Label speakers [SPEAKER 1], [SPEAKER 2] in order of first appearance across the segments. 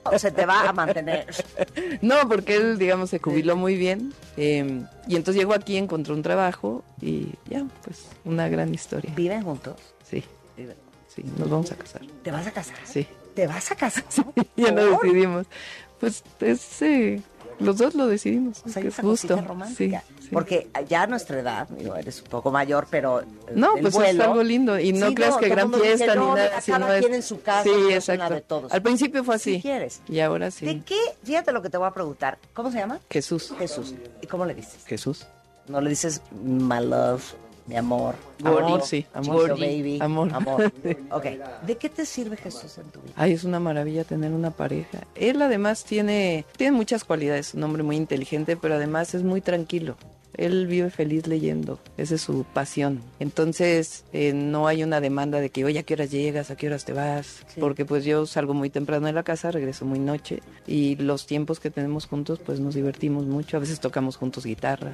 [SPEAKER 1] o se te va a mantener?
[SPEAKER 2] No, porque él, digamos, se jubiló muy bien. Y entonces llegó aquí, encontró un trabajo y ya, pues, una gran historia.
[SPEAKER 1] ¿Viven juntos?
[SPEAKER 2] Sí, sí, nos vamos a casar.
[SPEAKER 1] ¿Te vas a casar?
[SPEAKER 2] Sí.
[SPEAKER 1] ¿Te vas a casar?
[SPEAKER 2] Sí, ya lo decidimos. Pues los dos lo decidimos.
[SPEAKER 1] O sea,
[SPEAKER 2] que
[SPEAKER 1] esa
[SPEAKER 2] es justo.
[SPEAKER 1] cosita romántica.
[SPEAKER 2] Sí.
[SPEAKER 1] Porque ya a nuestra edad, digo, eres un poco mayor, pero
[SPEAKER 2] no,
[SPEAKER 1] el
[SPEAKER 2] pues
[SPEAKER 1] vuelo,
[SPEAKER 2] es algo lindo. Y no creas que
[SPEAKER 1] todo
[SPEAKER 2] gran
[SPEAKER 1] el mundo
[SPEAKER 2] fiesta
[SPEAKER 1] dice,
[SPEAKER 2] ni
[SPEAKER 1] no,
[SPEAKER 2] nada.
[SPEAKER 1] mira,
[SPEAKER 2] Si
[SPEAKER 1] cada
[SPEAKER 2] no es...
[SPEAKER 1] quien en su casa,
[SPEAKER 2] sí,
[SPEAKER 1] no es
[SPEAKER 2] exacto.
[SPEAKER 1] una de todos.
[SPEAKER 2] Al principio fue así.
[SPEAKER 1] Si quieres.
[SPEAKER 2] Y ahora sí.
[SPEAKER 1] ¿De qué? Fíjate lo que te voy a preguntar. ¿Cómo se llama?
[SPEAKER 2] Jesús.
[SPEAKER 1] Jesús. ¿Y cómo le dices?
[SPEAKER 2] Jesús.
[SPEAKER 1] No le dices my love, mi amor.
[SPEAKER 2] Amor, sí, amor.
[SPEAKER 1] Chiquito baby.
[SPEAKER 2] Amor.
[SPEAKER 1] Ok. ¿De qué te sirve Jesús en tu vida?
[SPEAKER 2] Ay, es una maravilla tener una pareja. Él además tiene muchas cualidades, un hombre muy inteligente, pero además es muy tranquilo. Él vive feliz leyendo, esa es su pasión. Entonces, no hay una demanda de que, oye, ¿a qué horas llegas? ¿A qué horas te vas?
[SPEAKER 1] Sí.
[SPEAKER 2] Porque pues yo salgo muy temprano de la casa, regreso muy noche, y los tiempos que tenemos juntos, pues nos divertimos mucho. A veces tocamos juntos guitarra.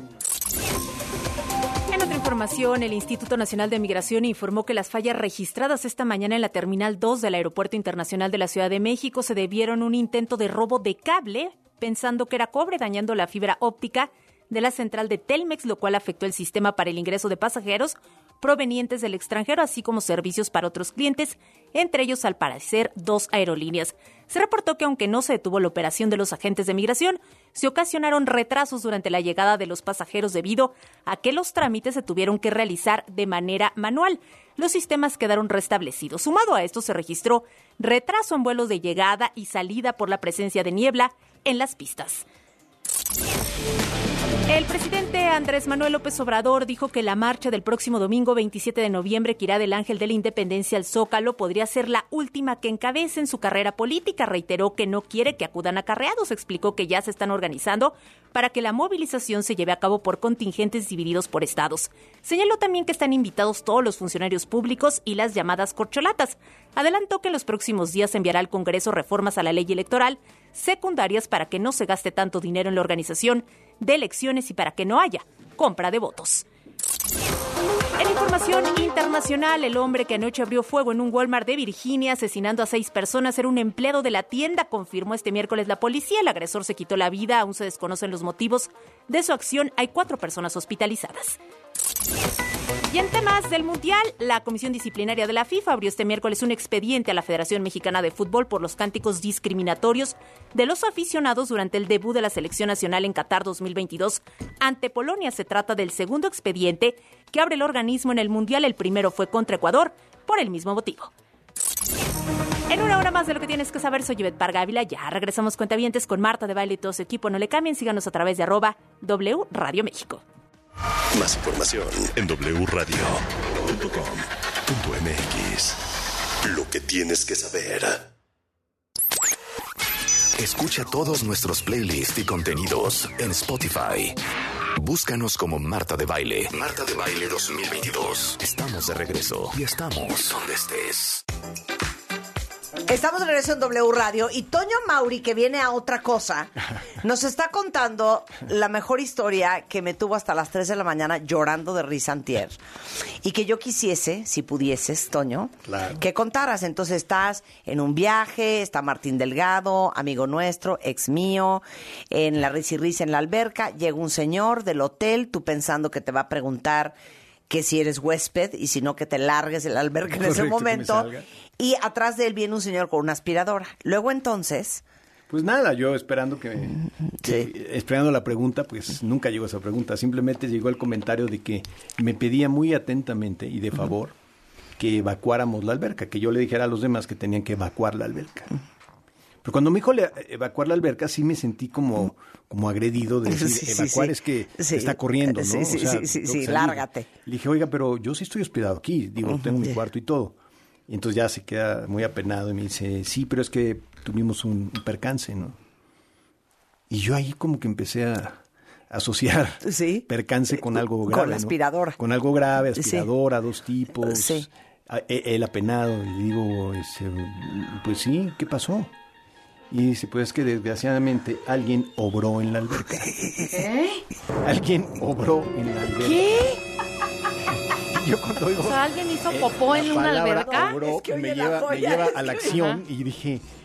[SPEAKER 3] En otra información, el Instituto Nacional de Migración informó que las fallas registradas esta mañana en la Terminal 2 del Aeropuerto Internacional de la Ciudad de México se debieron a un intento de robo de cable, pensando que era cobre, dañando la fibra óptica de la central de Telmex, lo cual afectó el sistema para el ingreso de pasajeros provenientes del extranjero, así como servicios para otros clientes, entre ellos, al parecer, 2 aerolíneas. Se reportó que aunque no se detuvo la operación de los agentes de migración, se ocasionaron retrasos durante la llegada de los pasajeros debido a que los trámites se tuvieron que realizar de manera manual. Los sistemas quedaron restablecidos. Sumado a esto, se registró retraso en vuelos de llegada y salida por la presencia de niebla en las pistas. El presidente Andrés Manuel López Obrador dijo que la marcha del próximo domingo 27 de noviembre que irá del Ángel de la Independencia al Zócalo podría ser la última que encabece en su carrera política. Reiteró que no quiere que acudan acarreados. Explicó que ya se están organizando para que la movilización se lleve a cabo por contingentes divididos por estados. Señaló también que están invitados todos los funcionarios públicos y las llamadas corcholatas. Adelantó que en los próximos días enviará al Congreso reformas a la ley electoral secundarias para que no se gaste tanto dinero en la organización de elecciones y para que no haya compra de votos. En información internacional, el hombre que anoche abrió fuego en un Walmart de Virginia, asesinando a 6 personas, era un empleado de la tienda, confirmó este miércoles la policía. El agresor se quitó la vida, aún se desconocen los motivos de su acción. Hay 4 personas hospitalizadas. Y en temas del Mundial, la Comisión Disciplinaria de la FIFA abrió este miércoles un expediente a la Federación Mexicana de Fútbol por los cánticos discriminatorios de los aficionados durante el debut de la Selección Nacional en Qatar 2022 ante Polonia. Se trata del segundo expediente que abre el organismo en el Mundial. El primero fue contra Ecuador por el mismo motivo. En una hora más de lo que tienes que saber, soy Ivette Parga Ávila. Ya regresamos, cuentavientes, con Marta de Baile y todo su equipo. No le cambien, síganos a través de @W Radio México.
[SPEAKER 4] Más información en wradio.com.mx. Lo que tienes que saber. Escucha todos nuestros playlists y contenidos en Spotify. Búscanos como Marta de Baile. Marta de Baile 2022. Estamos de regreso y estamos donde estés.
[SPEAKER 1] Estamos de regreso en W Radio y Toño Mauri, que viene a otra cosa, nos está contando la mejor historia que me tuvo hasta las 3 de la mañana llorando de risa antier. Y que yo quisiese, si pudieses, Toño, claro, que contaras. Entonces estás en un viaje, está Martín Delgado, amigo nuestro, ex mío, en la risa y risa en la alberca, llega un señor del hotel, tú pensando que te va a preguntar que si eres huésped y si no que te largues de la alberca en ese momento. Y atrás de él viene un señor con una aspiradora. Luego entonces...
[SPEAKER 5] Pues nada, yo esperando esperando la pregunta, pues nunca llegó esa pregunta. Simplemente llegó el comentario de que me pedía muy atentamente y de favor que evacuáramos la alberca, que yo le dijera a los demás que tenían que evacuar la alberca. Pero cuando me dijo evacuar la alberca, sí me sentí como agredido de decir, evacuar es que está corriendo, ¿no?
[SPEAKER 1] Sí, lárgate.
[SPEAKER 5] Le dije, oiga, pero yo sí estoy hospedado aquí, digo, tengo mi cuarto y todo. Y entonces ya se queda muy apenado y me dice, sí, pero es que tuvimos un percance, ¿no? Y yo ahí como que empecé a asociar percance con algo grave,
[SPEAKER 1] con la aspiradora.
[SPEAKER 5] ¿no? Con algo grave, aspiradora, 2 tipos, el apenado. Y digo, pues sí, ¿qué pasó? Y dice, pues es que desgraciadamente alguien obró en la alberca.
[SPEAKER 3] ¿Qué?
[SPEAKER 5] Alguien obró en la alberca.
[SPEAKER 3] ¿Qué?
[SPEAKER 5] Yo cuando oigo,
[SPEAKER 3] ¿alguien hizo popó en una alberca?
[SPEAKER 5] Obró,
[SPEAKER 1] es que
[SPEAKER 5] me lleva a la acción y dije,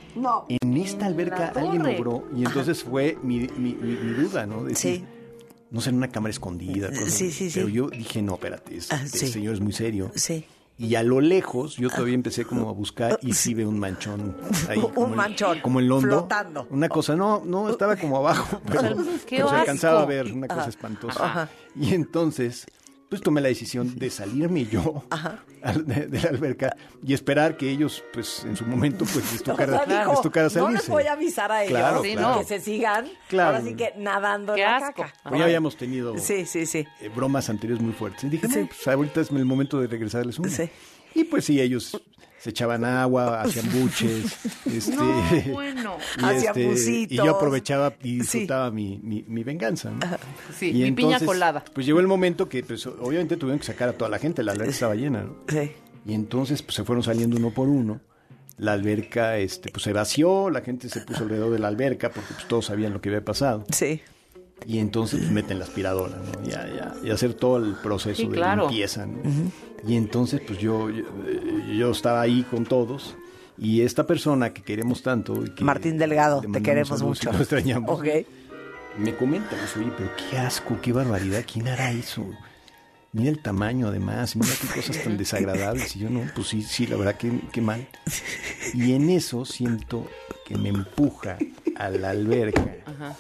[SPEAKER 1] No.
[SPEAKER 5] En esta alberca alguien obró y entonces fue mi duda, ¿no? Decir, no sé, en una cámara escondida. Pero yo dije, no, espérate, este señor es muy serio.
[SPEAKER 1] Sí.
[SPEAKER 5] Y a lo lejos, yo todavía empecé como a buscar y sí veo un manchón ahí.
[SPEAKER 1] manchón.
[SPEAKER 5] Como el hondo.
[SPEAKER 1] Flotando.
[SPEAKER 5] Una cosa, no, estaba como abajo, pero se alcanzaba a ver, una cosa espantosa.
[SPEAKER 1] Ajá.
[SPEAKER 5] Y entonces, pues tomé la decisión de salirme yo de la alberca y esperar que ellos, pues en su momento, pues les tocara salirse.
[SPEAKER 1] No les voy a avisar a ellos
[SPEAKER 5] Claro.
[SPEAKER 1] que se sigan.
[SPEAKER 5] Claro.
[SPEAKER 1] Ahora sí que nadando
[SPEAKER 3] Qué
[SPEAKER 1] en la
[SPEAKER 3] asco.
[SPEAKER 1] caca.
[SPEAKER 5] Pues ya habíamos tenido
[SPEAKER 1] Sí.
[SPEAKER 5] bromas anteriores muy fuertes. Y dije, no, pues ahorita es el momento de regresarles una.
[SPEAKER 1] Sí.
[SPEAKER 5] Y pues sí, ellos se echaban agua, hacían buches.
[SPEAKER 3] Bueno.
[SPEAKER 1] Hacían bucitos.
[SPEAKER 5] Y yo aprovechaba y disfrutaba mi venganza, ¿no?
[SPEAKER 3] Sí,
[SPEAKER 5] Y
[SPEAKER 3] mi
[SPEAKER 5] entonces,
[SPEAKER 3] piña colada.
[SPEAKER 5] Pues llegó el momento que, pues, obviamente tuvieron que sacar a toda la gente. La alberca estaba llena, ¿no?
[SPEAKER 1] Sí.
[SPEAKER 5] Y entonces, pues, se fueron saliendo uno por uno. La alberca, pues, se vació. La gente se puso alrededor de la alberca porque, pues, todos sabían lo que había pasado.
[SPEAKER 1] Sí.
[SPEAKER 5] Y entonces pues, meten la aspiradora, ¿no? Y hacer todo el proceso de limpieza, ¿no? Y entonces pues yo estaba ahí con todos y esta persona que queremos tanto... Y que
[SPEAKER 1] Martín Delgado, te queremos mucho.
[SPEAKER 5] Lo extrañamos.
[SPEAKER 1] Ok.
[SPEAKER 5] Me comentan, oye, pero qué asco, qué barbaridad, ¿quién hará eso? Mira el tamaño además, mira qué cosas tan desagradables. Y yo no, pues sí, la verdad qué mal. Y en eso siento que me empuja a la alberca.
[SPEAKER 3] Ajá.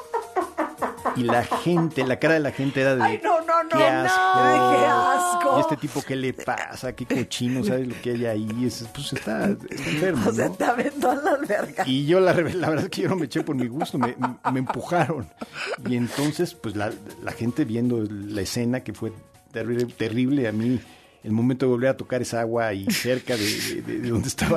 [SPEAKER 5] Y la cara de la gente era de...
[SPEAKER 1] ¡Ay, no!
[SPEAKER 5] ¡Qué asco!
[SPEAKER 1] ¡Qué asco!
[SPEAKER 5] Y este tipo, ¿qué le pasa? ¿Qué cochino? ¿Sabes lo que hay ahí? Pues está enfermo,
[SPEAKER 1] O sea,
[SPEAKER 5] ¿no?
[SPEAKER 1] te aventó a la alberca.
[SPEAKER 5] Y yo la verdad es que yo no me eché por mi gusto, me empujaron. Y entonces, pues la gente viendo la escena que fue terrible a mí... El momento de volver a tocar esa agua ahí cerca de donde estaba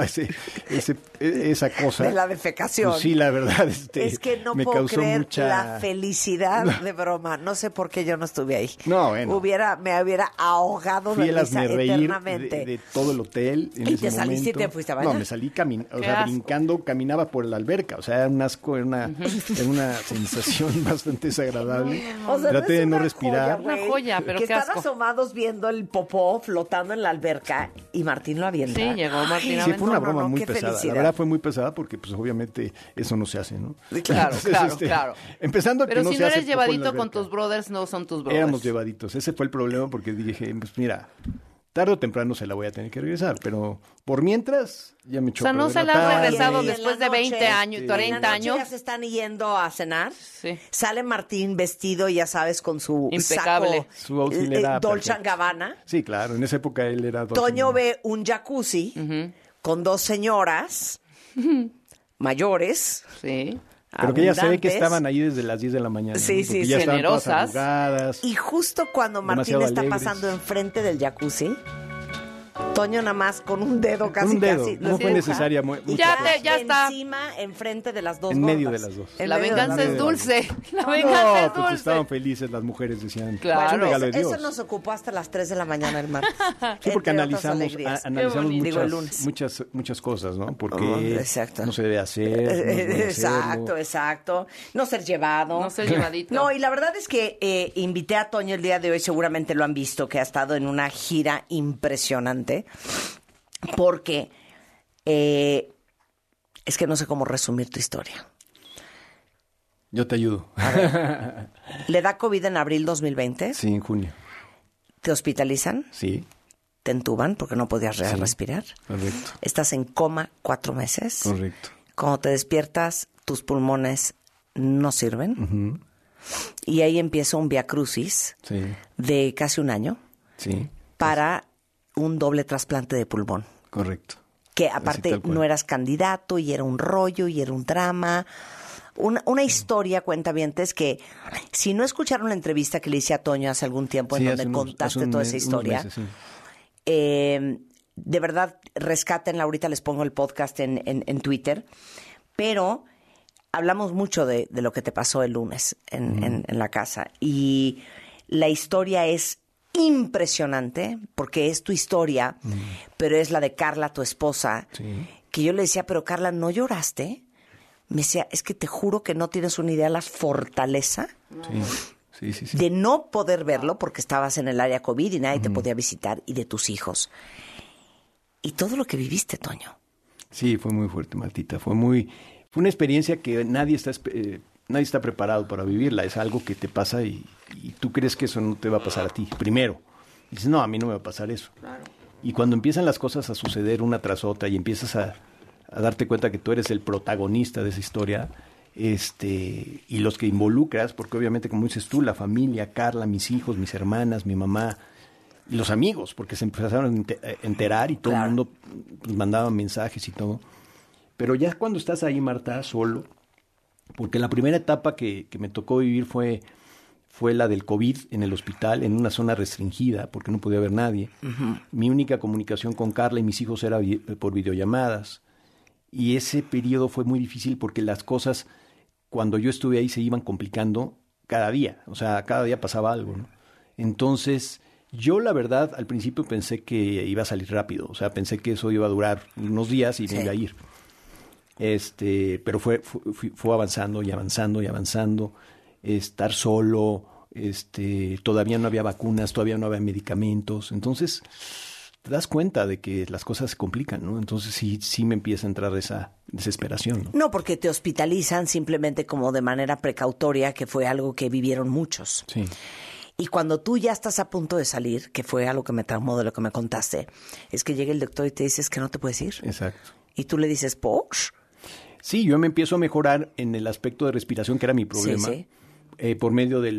[SPEAKER 5] esa cosa.
[SPEAKER 1] De la defecación.
[SPEAKER 5] Pues sí, la verdad.
[SPEAKER 1] Es que no
[SPEAKER 5] me
[SPEAKER 1] puedo
[SPEAKER 5] causó
[SPEAKER 1] creer
[SPEAKER 5] mucha...
[SPEAKER 1] la felicidad de broma. No sé por qué yo no estuve ahí.
[SPEAKER 5] No, bueno.
[SPEAKER 1] Me hubiera ahogado
[SPEAKER 5] Fui
[SPEAKER 1] de
[SPEAKER 5] a
[SPEAKER 1] risa
[SPEAKER 5] reír
[SPEAKER 1] eternamente.
[SPEAKER 5] de todo el hotel. En
[SPEAKER 1] ¿Y
[SPEAKER 5] ese
[SPEAKER 1] te saliste y
[SPEAKER 5] momento.
[SPEAKER 1] te fuiste a bañar?
[SPEAKER 5] No, me salí
[SPEAKER 3] asco.
[SPEAKER 5] brincando, caminaba por la alberca. O sea, era un asco, era una sensación bastante desagradable.
[SPEAKER 1] O sea,
[SPEAKER 5] Traté de no
[SPEAKER 1] una
[SPEAKER 5] respirar.
[SPEAKER 1] joya,
[SPEAKER 3] Una joya, pero
[SPEAKER 1] que
[SPEAKER 3] qué
[SPEAKER 1] están
[SPEAKER 3] asco.
[SPEAKER 1] asomados viendo el popó flotando en la alberca y Martín lo avienta.
[SPEAKER 3] Sí, llegó Martín a
[SPEAKER 5] Sí, fue una
[SPEAKER 1] No,
[SPEAKER 5] broma muy
[SPEAKER 1] qué
[SPEAKER 5] pesada.
[SPEAKER 1] felicidad.
[SPEAKER 5] La verdad fue muy pesada porque, pues, obviamente, eso no se hace, ¿no?
[SPEAKER 3] Claro,
[SPEAKER 5] Entonces,
[SPEAKER 3] claro.
[SPEAKER 5] Empezando
[SPEAKER 3] Pero
[SPEAKER 5] que no
[SPEAKER 3] si
[SPEAKER 5] se
[SPEAKER 3] no
[SPEAKER 5] hace
[SPEAKER 3] eres
[SPEAKER 5] popó en la
[SPEAKER 3] llevadito con
[SPEAKER 5] alberca.
[SPEAKER 3] tus brothers, no son tus brothers.
[SPEAKER 5] Éramos llevaditos. Ese fue el problema porque dije, pues, mira, tarde o temprano se la voy a tener que regresar, pero por mientras ya me echó
[SPEAKER 3] O sea,
[SPEAKER 5] a
[SPEAKER 3] no
[SPEAKER 5] perder
[SPEAKER 3] se
[SPEAKER 5] la
[SPEAKER 3] la has
[SPEAKER 5] tarde.
[SPEAKER 3] regresado
[SPEAKER 1] Y en la
[SPEAKER 3] después de
[SPEAKER 1] noche,
[SPEAKER 3] 20 años,
[SPEAKER 1] en
[SPEAKER 3] 40
[SPEAKER 1] la noche
[SPEAKER 3] años.
[SPEAKER 1] ya se están yendo a cenar.
[SPEAKER 3] Sí.
[SPEAKER 1] Sale Martín vestido, ya sabes, con su
[SPEAKER 3] Impecable.
[SPEAKER 1] saco
[SPEAKER 5] Su outfit era
[SPEAKER 1] Dolce
[SPEAKER 5] perfecto.
[SPEAKER 1] Gabbana.
[SPEAKER 5] Sí, claro, en esa época él era...
[SPEAKER 1] Toño ve un jacuzzi con dos señoras mayores.
[SPEAKER 3] Sí.
[SPEAKER 5] Pero que ya se ve que
[SPEAKER 1] abundantes.
[SPEAKER 5] estaban ahí desde las 10 de la mañana.
[SPEAKER 1] Sí,
[SPEAKER 5] ¿no?
[SPEAKER 1] sí,
[SPEAKER 5] Porque ya estaban todas
[SPEAKER 3] generosas.
[SPEAKER 5] arrugadas.
[SPEAKER 1] Y justo cuando Martín
[SPEAKER 5] Demasiado
[SPEAKER 1] está
[SPEAKER 5] alegres.
[SPEAKER 1] pasando enfrente del jacuzzi, Toño nada más con un dedo casi
[SPEAKER 5] un dedo,
[SPEAKER 1] casi
[SPEAKER 5] no
[SPEAKER 1] lo
[SPEAKER 5] fue
[SPEAKER 1] empuja.
[SPEAKER 5] necesaria.
[SPEAKER 1] Y
[SPEAKER 3] Ya
[SPEAKER 1] cae
[SPEAKER 3] ya está.
[SPEAKER 1] encima, enfrente de las dos
[SPEAKER 5] En medio
[SPEAKER 1] gordas.
[SPEAKER 5] de las dos.
[SPEAKER 1] En
[SPEAKER 3] La
[SPEAKER 1] medio de
[SPEAKER 3] venganza
[SPEAKER 1] las
[SPEAKER 3] es
[SPEAKER 1] dos.
[SPEAKER 3] dulce. La
[SPEAKER 5] No,
[SPEAKER 3] venganza es
[SPEAKER 5] pues estaban
[SPEAKER 3] dulce.
[SPEAKER 5] felices las mujeres, decían.
[SPEAKER 3] Claro.
[SPEAKER 5] Es un regalo de Dios.
[SPEAKER 1] Eso nos ocupó hasta las 3 de la mañana el martes.
[SPEAKER 5] Sí, porque
[SPEAKER 1] Entre otras
[SPEAKER 5] analizamos
[SPEAKER 1] alegrías. Digo, el lunes.
[SPEAKER 5] muchas cosas, ¿no? Porque
[SPEAKER 1] Oh, exacto.
[SPEAKER 5] no se debe hacer. no es bueno hacerlo.
[SPEAKER 1] Exacto. No ser llevado.
[SPEAKER 3] No ser llevadito.
[SPEAKER 1] No, y la verdad es que invité a Toño el día de hoy, seguramente lo han visto, que ha estado en una gira impresionante, porque es que no sé cómo resumir tu historia.
[SPEAKER 5] Yo te ayudo.
[SPEAKER 1] Le da COVID en abril 2020,
[SPEAKER 5] Sí, en junio.
[SPEAKER 1] te hospitalizan,
[SPEAKER 5] Sí,
[SPEAKER 1] te entuban porque no podías
[SPEAKER 5] Sí.
[SPEAKER 1] respirar,
[SPEAKER 5] correcto.
[SPEAKER 1] estás en coma 4 meses.
[SPEAKER 5] Correcto.
[SPEAKER 1] Cuando te despiertas, tus pulmones no sirven.
[SPEAKER 5] Ujú.
[SPEAKER 1] Y ahí empieza un viacrucis
[SPEAKER 5] Sí,
[SPEAKER 1] de casi un año
[SPEAKER 5] sí,
[SPEAKER 1] para un doble trasplante de pulmón.
[SPEAKER 5] correcto.
[SPEAKER 1] Que
[SPEAKER 5] Así
[SPEAKER 1] aparte
[SPEAKER 5] tal cual.
[SPEAKER 1] no eras candidato y era un rollo y era un drama. Una historia, cuentavientes, que si no escucharon la entrevista que le hice a Toño hace algún tiempo
[SPEAKER 5] Sí,
[SPEAKER 1] en
[SPEAKER 5] hace
[SPEAKER 1] donde
[SPEAKER 5] unos-
[SPEAKER 1] contaste
[SPEAKER 5] hace
[SPEAKER 1] toda
[SPEAKER 5] unos
[SPEAKER 1] esa historia,
[SPEAKER 5] meses, sí.
[SPEAKER 1] de verdad, rescátenla. Ahorita les pongo el podcast en Twitter. Pero hablamos mucho de lo que te pasó el lunes en la casa. Y la historia es impresionante porque es tu historia, pero es la de Carla, tu esposa.
[SPEAKER 5] Sí.
[SPEAKER 1] Que yo le decía, pero Carla, ¿no lloraste? Me decía, es que te juro que no tienes una idea de la fortaleza
[SPEAKER 5] Sí.
[SPEAKER 1] de no poder verlo porque estabas en el área COVID y nadie te podía visitar, y de tus hijos. Y todo lo que viviste, Toño.
[SPEAKER 5] Sí, fue muy fuerte, Martita. Fue una experiencia que nadie está preparado para vivirla. Es algo que te pasa y tú crees que eso no te va a pasar a ti. Primero, dices, no, a mí no me va a pasar eso. Claro. Y cuando empiezan las cosas a suceder una tras otra y empiezas a darte cuenta que tú eres el protagonista de esa historia, y los que involucras, porque obviamente, como dices tú, la familia, Carla, mis hijos, mis hermanas, mi mamá, y los amigos, porque se empezaron a enterar y todo el mundo pues, mandaba mensajes y todo. Pero ya cuando estás ahí, Marta, solo, porque la primera etapa que me tocó vivir fue la del COVID en el hospital, en una zona restringida, porque no podía ver nadie. Uh-huh. Mi única comunicación con Carla y mis hijos era por videollamadas. Y ese periodo fue muy difícil porque las cosas, cuando yo estuve ahí, se iban complicando cada día. O sea, cada día pasaba algo, ¿no? Entonces, yo la verdad, al principio pensé que iba a salir rápido. O sea, pensé que eso iba a durar unos días y me iba a ir. Pero fue avanzando y avanzando y avanzando. Estar solo, todavía no había vacunas, todavía no había medicamentos. Entonces, te das cuenta de que las cosas se complican, ¿no? Entonces sí me empieza a entrar esa desesperación, ¿no?
[SPEAKER 1] No, porque te hospitalizan simplemente como de manera precautoria, que fue algo que vivieron muchos.
[SPEAKER 5] Sí.
[SPEAKER 1] Y cuando tú ya estás a punto de salir, que fue algo que me traumó de lo que me contaste, es que llega el doctor y te dice que no te puedes ir.
[SPEAKER 5] Exacto.
[SPEAKER 1] Y tú le dices, ¿por?
[SPEAKER 5] Sí, yo me empiezo a mejorar en el aspecto de respiración, que era mi problema.
[SPEAKER 1] Sí.
[SPEAKER 5] Por medio de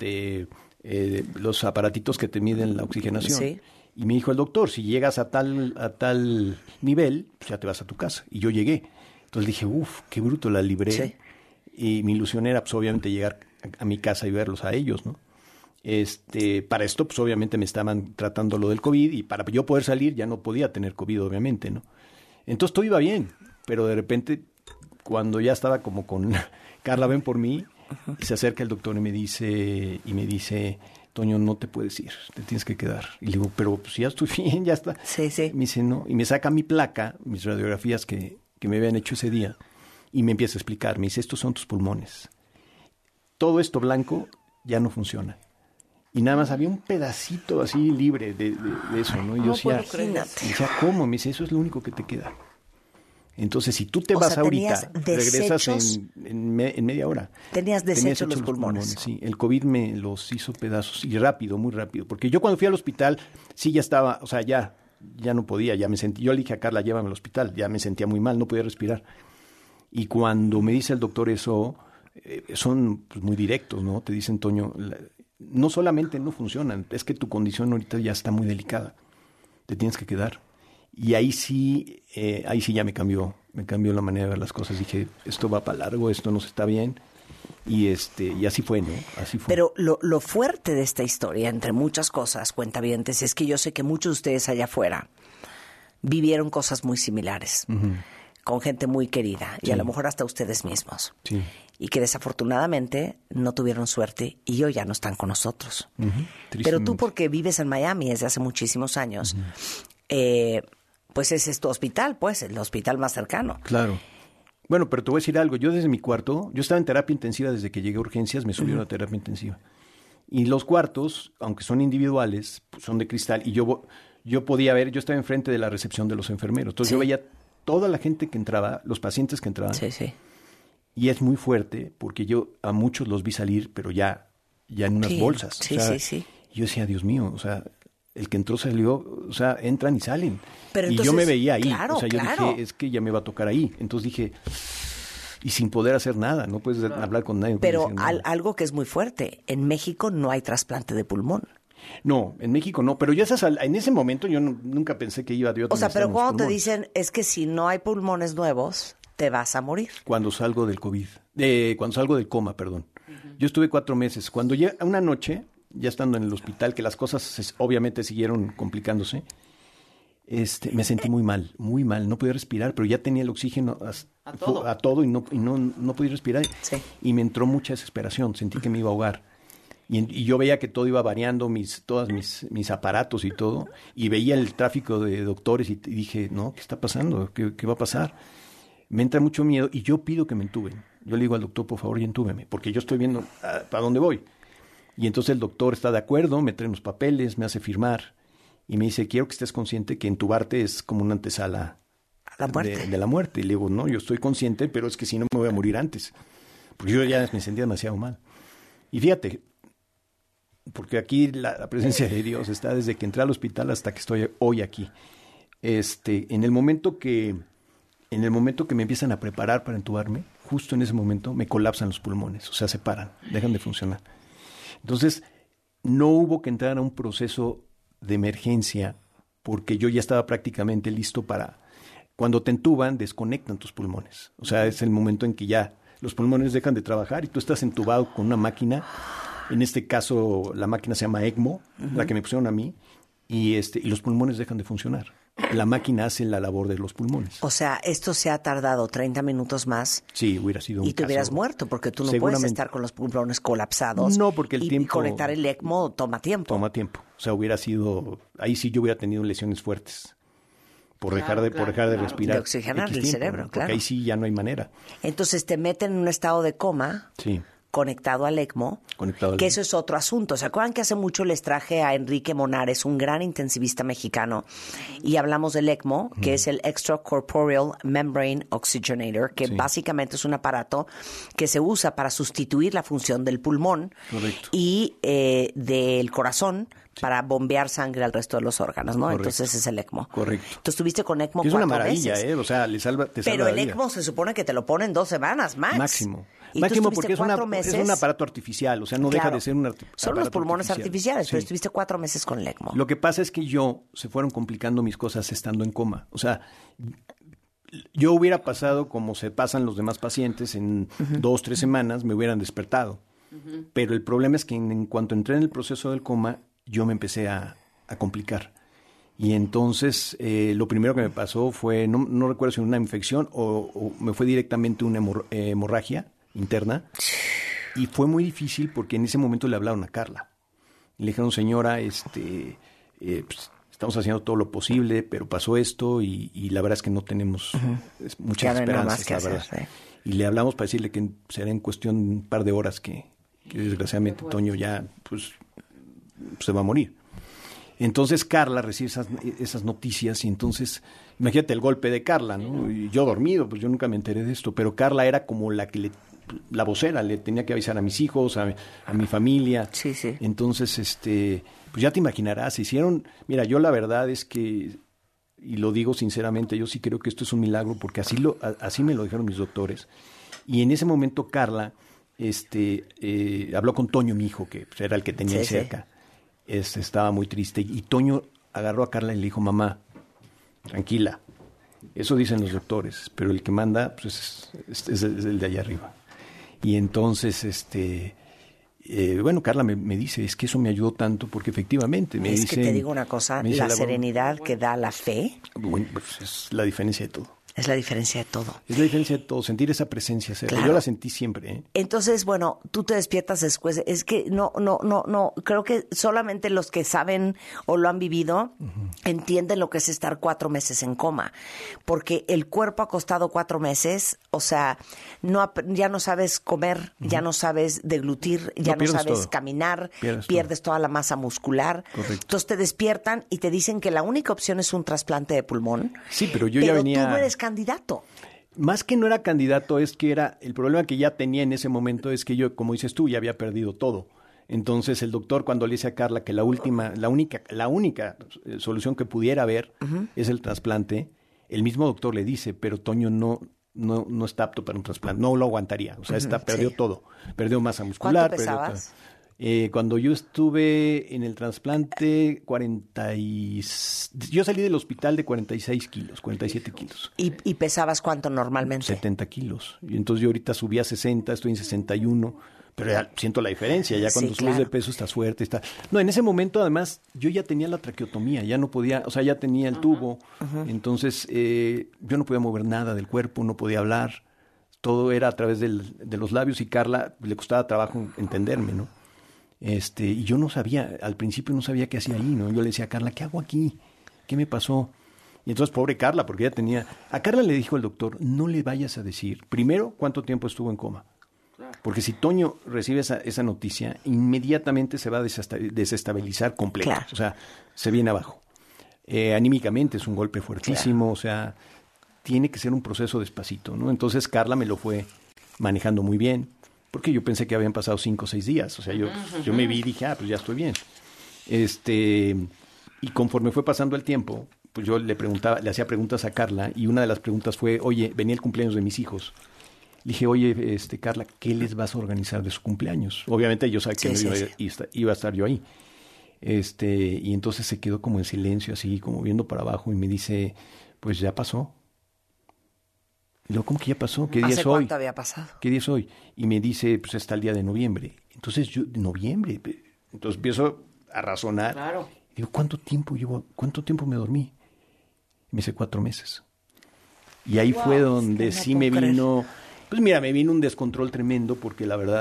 [SPEAKER 5] los aparatitos que te miden la oxigenación.
[SPEAKER 1] Sí.
[SPEAKER 5] Y me dijo el doctor, si llegas a tal nivel, pues ya te vas a tu casa. Y yo llegué. Entonces dije, qué bruto, la libré.
[SPEAKER 1] Sí.
[SPEAKER 5] Y mi ilusión era, pues obviamente, llegar a mi casa y verlos a ellos, ¿no? Para esto, pues obviamente me estaban tratando lo del COVID y para yo poder salir ya no podía tener COVID, obviamente, ¿no? Entonces todo iba bien, pero de repente, cuando ya estaba como con Carla, ven por mí, se acerca el doctor y me dice, Toño, no te puedes ir, te tienes que quedar. Y le digo, pero pues ya estoy bien, ya está.
[SPEAKER 1] Sí.
[SPEAKER 5] Me dice, no, y me saca mi placa, mis radiografías que me habían hecho ese día, y me empieza a explicar, me dice, estos son tus pulmones. Todo esto blanco ya no funciona. Y nada más había un pedacito así libre de eso, ¿no? Y yo decía, ¿cómo? Me dice, eso es lo único que te queda. Entonces, si tú te vas ahorita, regresas en media hora.
[SPEAKER 1] Tenías deshechos los pulmones.
[SPEAKER 5] Sí, el COVID me los hizo pedazos y rápido, muy rápido. Porque yo cuando fui al hospital, sí ya estaba, o sea, ya no podía, ya me sentí. Yo le dije a Carla, llévame al hospital, ya me sentía muy mal, no podía respirar. Y cuando me dice el doctor eso, son pues, muy directos, ¿no? Te dicen, Toño, no solamente no funcionan, es que tu condición ahorita ya está muy delicada. Te tienes que quedar. Y ahí sí ya me cambió la manera de ver las cosas. Dije, esto va para largo, esto no está bien. Y así fue, ¿no? Así fue.
[SPEAKER 1] Pero lo fuerte de esta historia, entre muchas cosas, cuentavientes, es que yo sé que muchos de ustedes allá afuera vivieron cosas muy similares, con gente muy querida, y a lo mejor hasta ustedes mismos.
[SPEAKER 5] Sí.
[SPEAKER 1] Y que desafortunadamente no tuvieron suerte y hoy ya no están con nosotros. Pero tú, porque vives en Miami desde hace muchísimos años, pues ese es tu hospital, pues, el hospital más cercano.
[SPEAKER 5] Claro. Bueno, pero te voy a decir algo. Yo desde mi cuarto, yo estaba en terapia intensiva desde que llegué a urgencias, me subieron a terapia intensiva. Y los cuartos, aunque son individuales, pues son de cristal. Y yo podía ver, yo estaba enfrente de la recepción de los enfermeros. Entonces yo veía toda la gente que entraba, los pacientes que entraban.
[SPEAKER 1] Sí.
[SPEAKER 5] Y es muy fuerte porque yo a muchos los vi salir, pero ya en unas bolsas.
[SPEAKER 1] Sí.
[SPEAKER 5] Yo decía, Dios mío, o sea, el que entró salió, o sea, entran y salen.
[SPEAKER 1] Pero
[SPEAKER 5] y
[SPEAKER 1] entonces,
[SPEAKER 5] yo me veía ahí.
[SPEAKER 1] Claro,
[SPEAKER 5] o sea, yo dije, es que ya me va a tocar ahí. Entonces dije, y sin poder hacer nada, no puedes hablar con nadie.
[SPEAKER 1] Pero algo que es muy fuerte, en México no hay trasplante de pulmón.
[SPEAKER 5] No, en México no, pero ya en ese momento yo nunca pensé que iba a Dios.
[SPEAKER 1] O sea, pero cuando te dicen, es que si no hay pulmones nuevos, te vas a morir.
[SPEAKER 5] Cuando salgo del COVID, cuando salgo del coma, perdón. Yo estuve 4 meses. Cuando una noche, ya estando en el hospital, que las cosas obviamente siguieron complicándose, me sentí muy mal, no podía respirar, pero ya tenía el oxígeno a todo y no podía respirar.
[SPEAKER 1] Sí.
[SPEAKER 5] Y me entró mucha desesperación, sentí que me iba a ahogar. Y yo veía que todo iba variando, todos mis aparatos y todo, y veía el tráfico de doctores y dije, no, ¿qué está pasando? ¿Qué va a pasar? Me entra mucho miedo y yo pido que me entuben. Yo le digo al doctor, por favor, ya entúbeme, porque yo estoy viendo para dónde voy. Y entonces el doctor está de acuerdo, me trae los papeles, me hace firmar y me dice, quiero que estés consciente que entubarte es como una antesala de la muerte. Y le digo, no, yo estoy consciente, pero es que si no me voy a morir antes. Porque yo ya me sentía demasiado mal. Y fíjate, porque aquí la presencia de Dios está desde que entré al hospital hasta que estoy hoy aquí. En el momento que me empiezan a preparar para entubarme, justo en ese momento me colapsan los pulmones, o sea, se paran, dejan de funcionar. Entonces, no hubo que entrar a un proceso de emergencia porque yo ya estaba prácticamente listo para... Cuando te entuban, desconectan tus pulmones. O sea, es el momento en que ya los pulmones dejan de trabajar y tú estás entubado con una máquina. En este caso, la máquina se llama ECMO, la que me pusieron a mí, y los pulmones dejan de funcionar. La máquina hace la labor de los pulmones.
[SPEAKER 1] O sea, esto se ha tardado 30 minutos más.
[SPEAKER 5] Sí, hubiera sido un
[SPEAKER 1] Y te hubieras muerto, porque tú no puedes estar con los pulmones colapsados.
[SPEAKER 5] No, porque el tiempo...
[SPEAKER 1] Y conectar el ECMO toma tiempo.
[SPEAKER 5] Toma tiempo. O sea, hubiera sido... Ahí sí yo hubiera tenido lesiones fuertes. Por dejar de respirar.
[SPEAKER 1] De oxigenar el cerebro,
[SPEAKER 5] ¿no?
[SPEAKER 1] claro.
[SPEAKER 5] Porque ahí sí ya no hay manera.
[SPEAKER 1] Entonces te meten en un estado de coma.
[SPEAKER 5] Sí.
[SPEAKER 1] Conectado al ECMO, que eso es otro asunto. ¿Se acuerdan que hace mucho les traje a Enrique Monares, un gran intensivista mexicano, y hablamos del ECMO, que es el Extracorporeal Membrane Oxygenator, que básicamente es un aparato que se usa para sustituir la función del pulmón y del corazón para bombear sangre al resto de los órganos, ¿no?
[SPEAKER 5] Correcto.
[SPEAKER 1] Entonces es el ECMO.
[SPEAKER 5] Correcto.
[SPEAKER 1] Entonces estuviste con ECMO 4
[SPEAKER 5] meses. Es una maravilla,
[SPEAKER 1] meses.
[SPEAKER 5] O sea, te salva
[SPEAKER 1] Pero
[SPEAKER 5] la
[SPEAKER 1] el
[SPEAKER 5] vida.
[SPEAKER 1] ECMO se supone que te lo ponen 2 semanas,
[SPEAKER 5] Máximo.
[SPEAKER 1] Y
[SPEAKER 5] Máximo
[SPEAKER 1] tú
[SPEAKER 5] porque es un aparato artificial, o sea, no deja de ser un aparato
[SPEAKER 1] Son los pulmones artificiales,
[SPEAKER 5] sí.
[SPEAKER 1] pero estuviste 4 meses con el ECMO.
[SPEAKER 5] Lo que pasa es que se fueron complicando mis cosas estando en coma. O sea, yo hubiera pasado como se pasan los demás pacientes, en 2, 3 semanas me hubieran despertado. Pero el problema es que en cuanto entré en el proceso del coma, yo me empecé a complicar. Y entonces lo primero que me pasó fue, no recuerdo si una infección o me fue directamente una hemorragia interna. Y fue muy difícil porque en ese momento le hablaron a Carla. Y le dijeron, señora, pues, estamos haciendo todo lo posible, pero pasó esto y la verdad es que no tenemos muchas esperanzas, la verdad. Y le hablamos para decirle que será en cuestión de un par de horas que desgraciadamente Toño ya pues se va a morir. Entonces Carla recibe esas noticias y entonces, imagínate el golpe de Carla, ¿no? Y yo dormido, pues yo nunca me enteré de esto, pero Carla era como la vocera, le tenía que avisar a mis hijos, a mi familia.
[SPEAKER 1] Sí, sí.
[SPEAKER 5] Entonces, pues ya te imaginarás, se hicieron, mira, yo la verdad es que, y lo digo sinceramente, yo sí creo que esto es un milagro porque así me lo dijeron mis doctores. Y en ese momento Carla habló con Toño, mi hijo, que pues, era el que tenía cerca. Estaba muy triste y Toño agarró a Carla y le dijo, mamá, tranquila, eso dicen los doctores, pero el que manda pues, es el de allá arriba. Y entonces, bueno, Carla me dice, es que eso me ayudó tanto porque efectivamente me dice... Es
[SPEAKER 1] que te digo una cosa, la serenidad que da la fe...
[SPEAKER 5] Bueno, pues es la diferencia de todo.
[SPEAKER 1] Es la diferencia de todo.
[SPEAKER 5] Es la diferencia de todo, sentir esa presencia. Claro. Yo la sentí siempre.
[SPEAKER 1] Entonces, bueno, tú te despiertas después. Es que no. Creo que solamente los que saben o lo han vivido entienden lo que es estar 4 meses en coma. Porque el cuerpo acostado 4 meses, o sea, ya no sabes comer, ya no sabes deglutir, ya no sabes todo. Caminar, pierdes toda la masa muscular.
[SPEAKER 5] Correcto.
[SPEAKER 1] Entonces te despiertan y te dicen que la única opción es un trasplante de pulmón.
[SPEAKER 5] Sí, pero yo ya venía...
[SPEAKER 1] Tú no eres candidato.
[SPEAKER 5] Más que no era candidato, es que el problema que ya tenía en ese momento es que yo, como dices tú, ya había perdido todo. Entonces el doctor cuando le dice a Carla que la única solución que pudiera haber es el trasplante, el mismo doctor le dice, pero Toño no está apto para un trasplante, no lo aguantaría, o sea, perdió todo, perdió masa muscular.
[SPEAKER 1] ¿Cuánto pesabas?
[SPEAKER 5] Cuando yo estuve en el trasplante, yo salí del hospital de 46 kilos, 47 kilos.
[SPEAKER 1] ¿Y pesabas cuánto normalmente?
[SPEAKER 5] 70 kilos. Y entonces yo ahorita subí a 60, estoy en 61, pero ya siento la diferencia. Ya cuando subes de peso estás fuerte. No, en ese momento además yo ya tenía la traqueotomía, ya no podía, o sea, ya tenía el tubo. Entonces yo no podía mover nada del cuerpo, no podía hablar. Todo era a través de los labios y Carla le costaba trabajo entenderme, ¿no? Y yo no sabía, al principio no sabía qué hacía ahí, ¿no? Yo le decía a Carla, ¿qué hago aquí? ¿Qué me pasó? Y entonces, pobre Carla, porque ella tenía... A Carla le dijo el doctor, no le vayas a decir, primero, cuánto tiempo estuvo en coma. Porque si Toño recibe esa noticia, inmediatamente se va a desestabilizar completo. O sea, se viene abajo. Anímicamente es un golpe fuertísimo, o sea... tiene que ser un proceso despacito, ¿no? Entonces Carla me lo fue manejando muy bien, porque yo pensé que habían pasado 5 o 6 días. O sea, yo me vi y dije, pues ya estoy bien. Y conforme fue pasando el tiempo, pues yo le hacía preguntas a Carla, y una de las preguntas fue, oye, venía el cumpleaños de mis hijos. Le dije, oye, Carla, ¿qué les vas a organizar de su cumpleaños? Obviamente yo sabía que iba a estar yo ahí. Y entonces se quedó como en silencio, así, como viendo para abajo, y me dice, pues ya pasó. Y luego, ¿cómo que ya pasó? ¿Qué día es hoy?
[SPEAKER 1] ¿Hace cuánto había pasado?
[SPEAKER 5] ¿Qué día es hoy? Y me dice, pues está el día de noviembre. Entonces yo, ¿noviembre? Entonces empiezo a razonar.
[SPEAKER 1] Claro.
[SPEAKER 5] Digo, ¿cuánto tiempo me dormí? Y me dice, 4 meses. Y ahí fue donde sí me vino... Pues mira, me vino un descontrol tremendo, porque la verdad,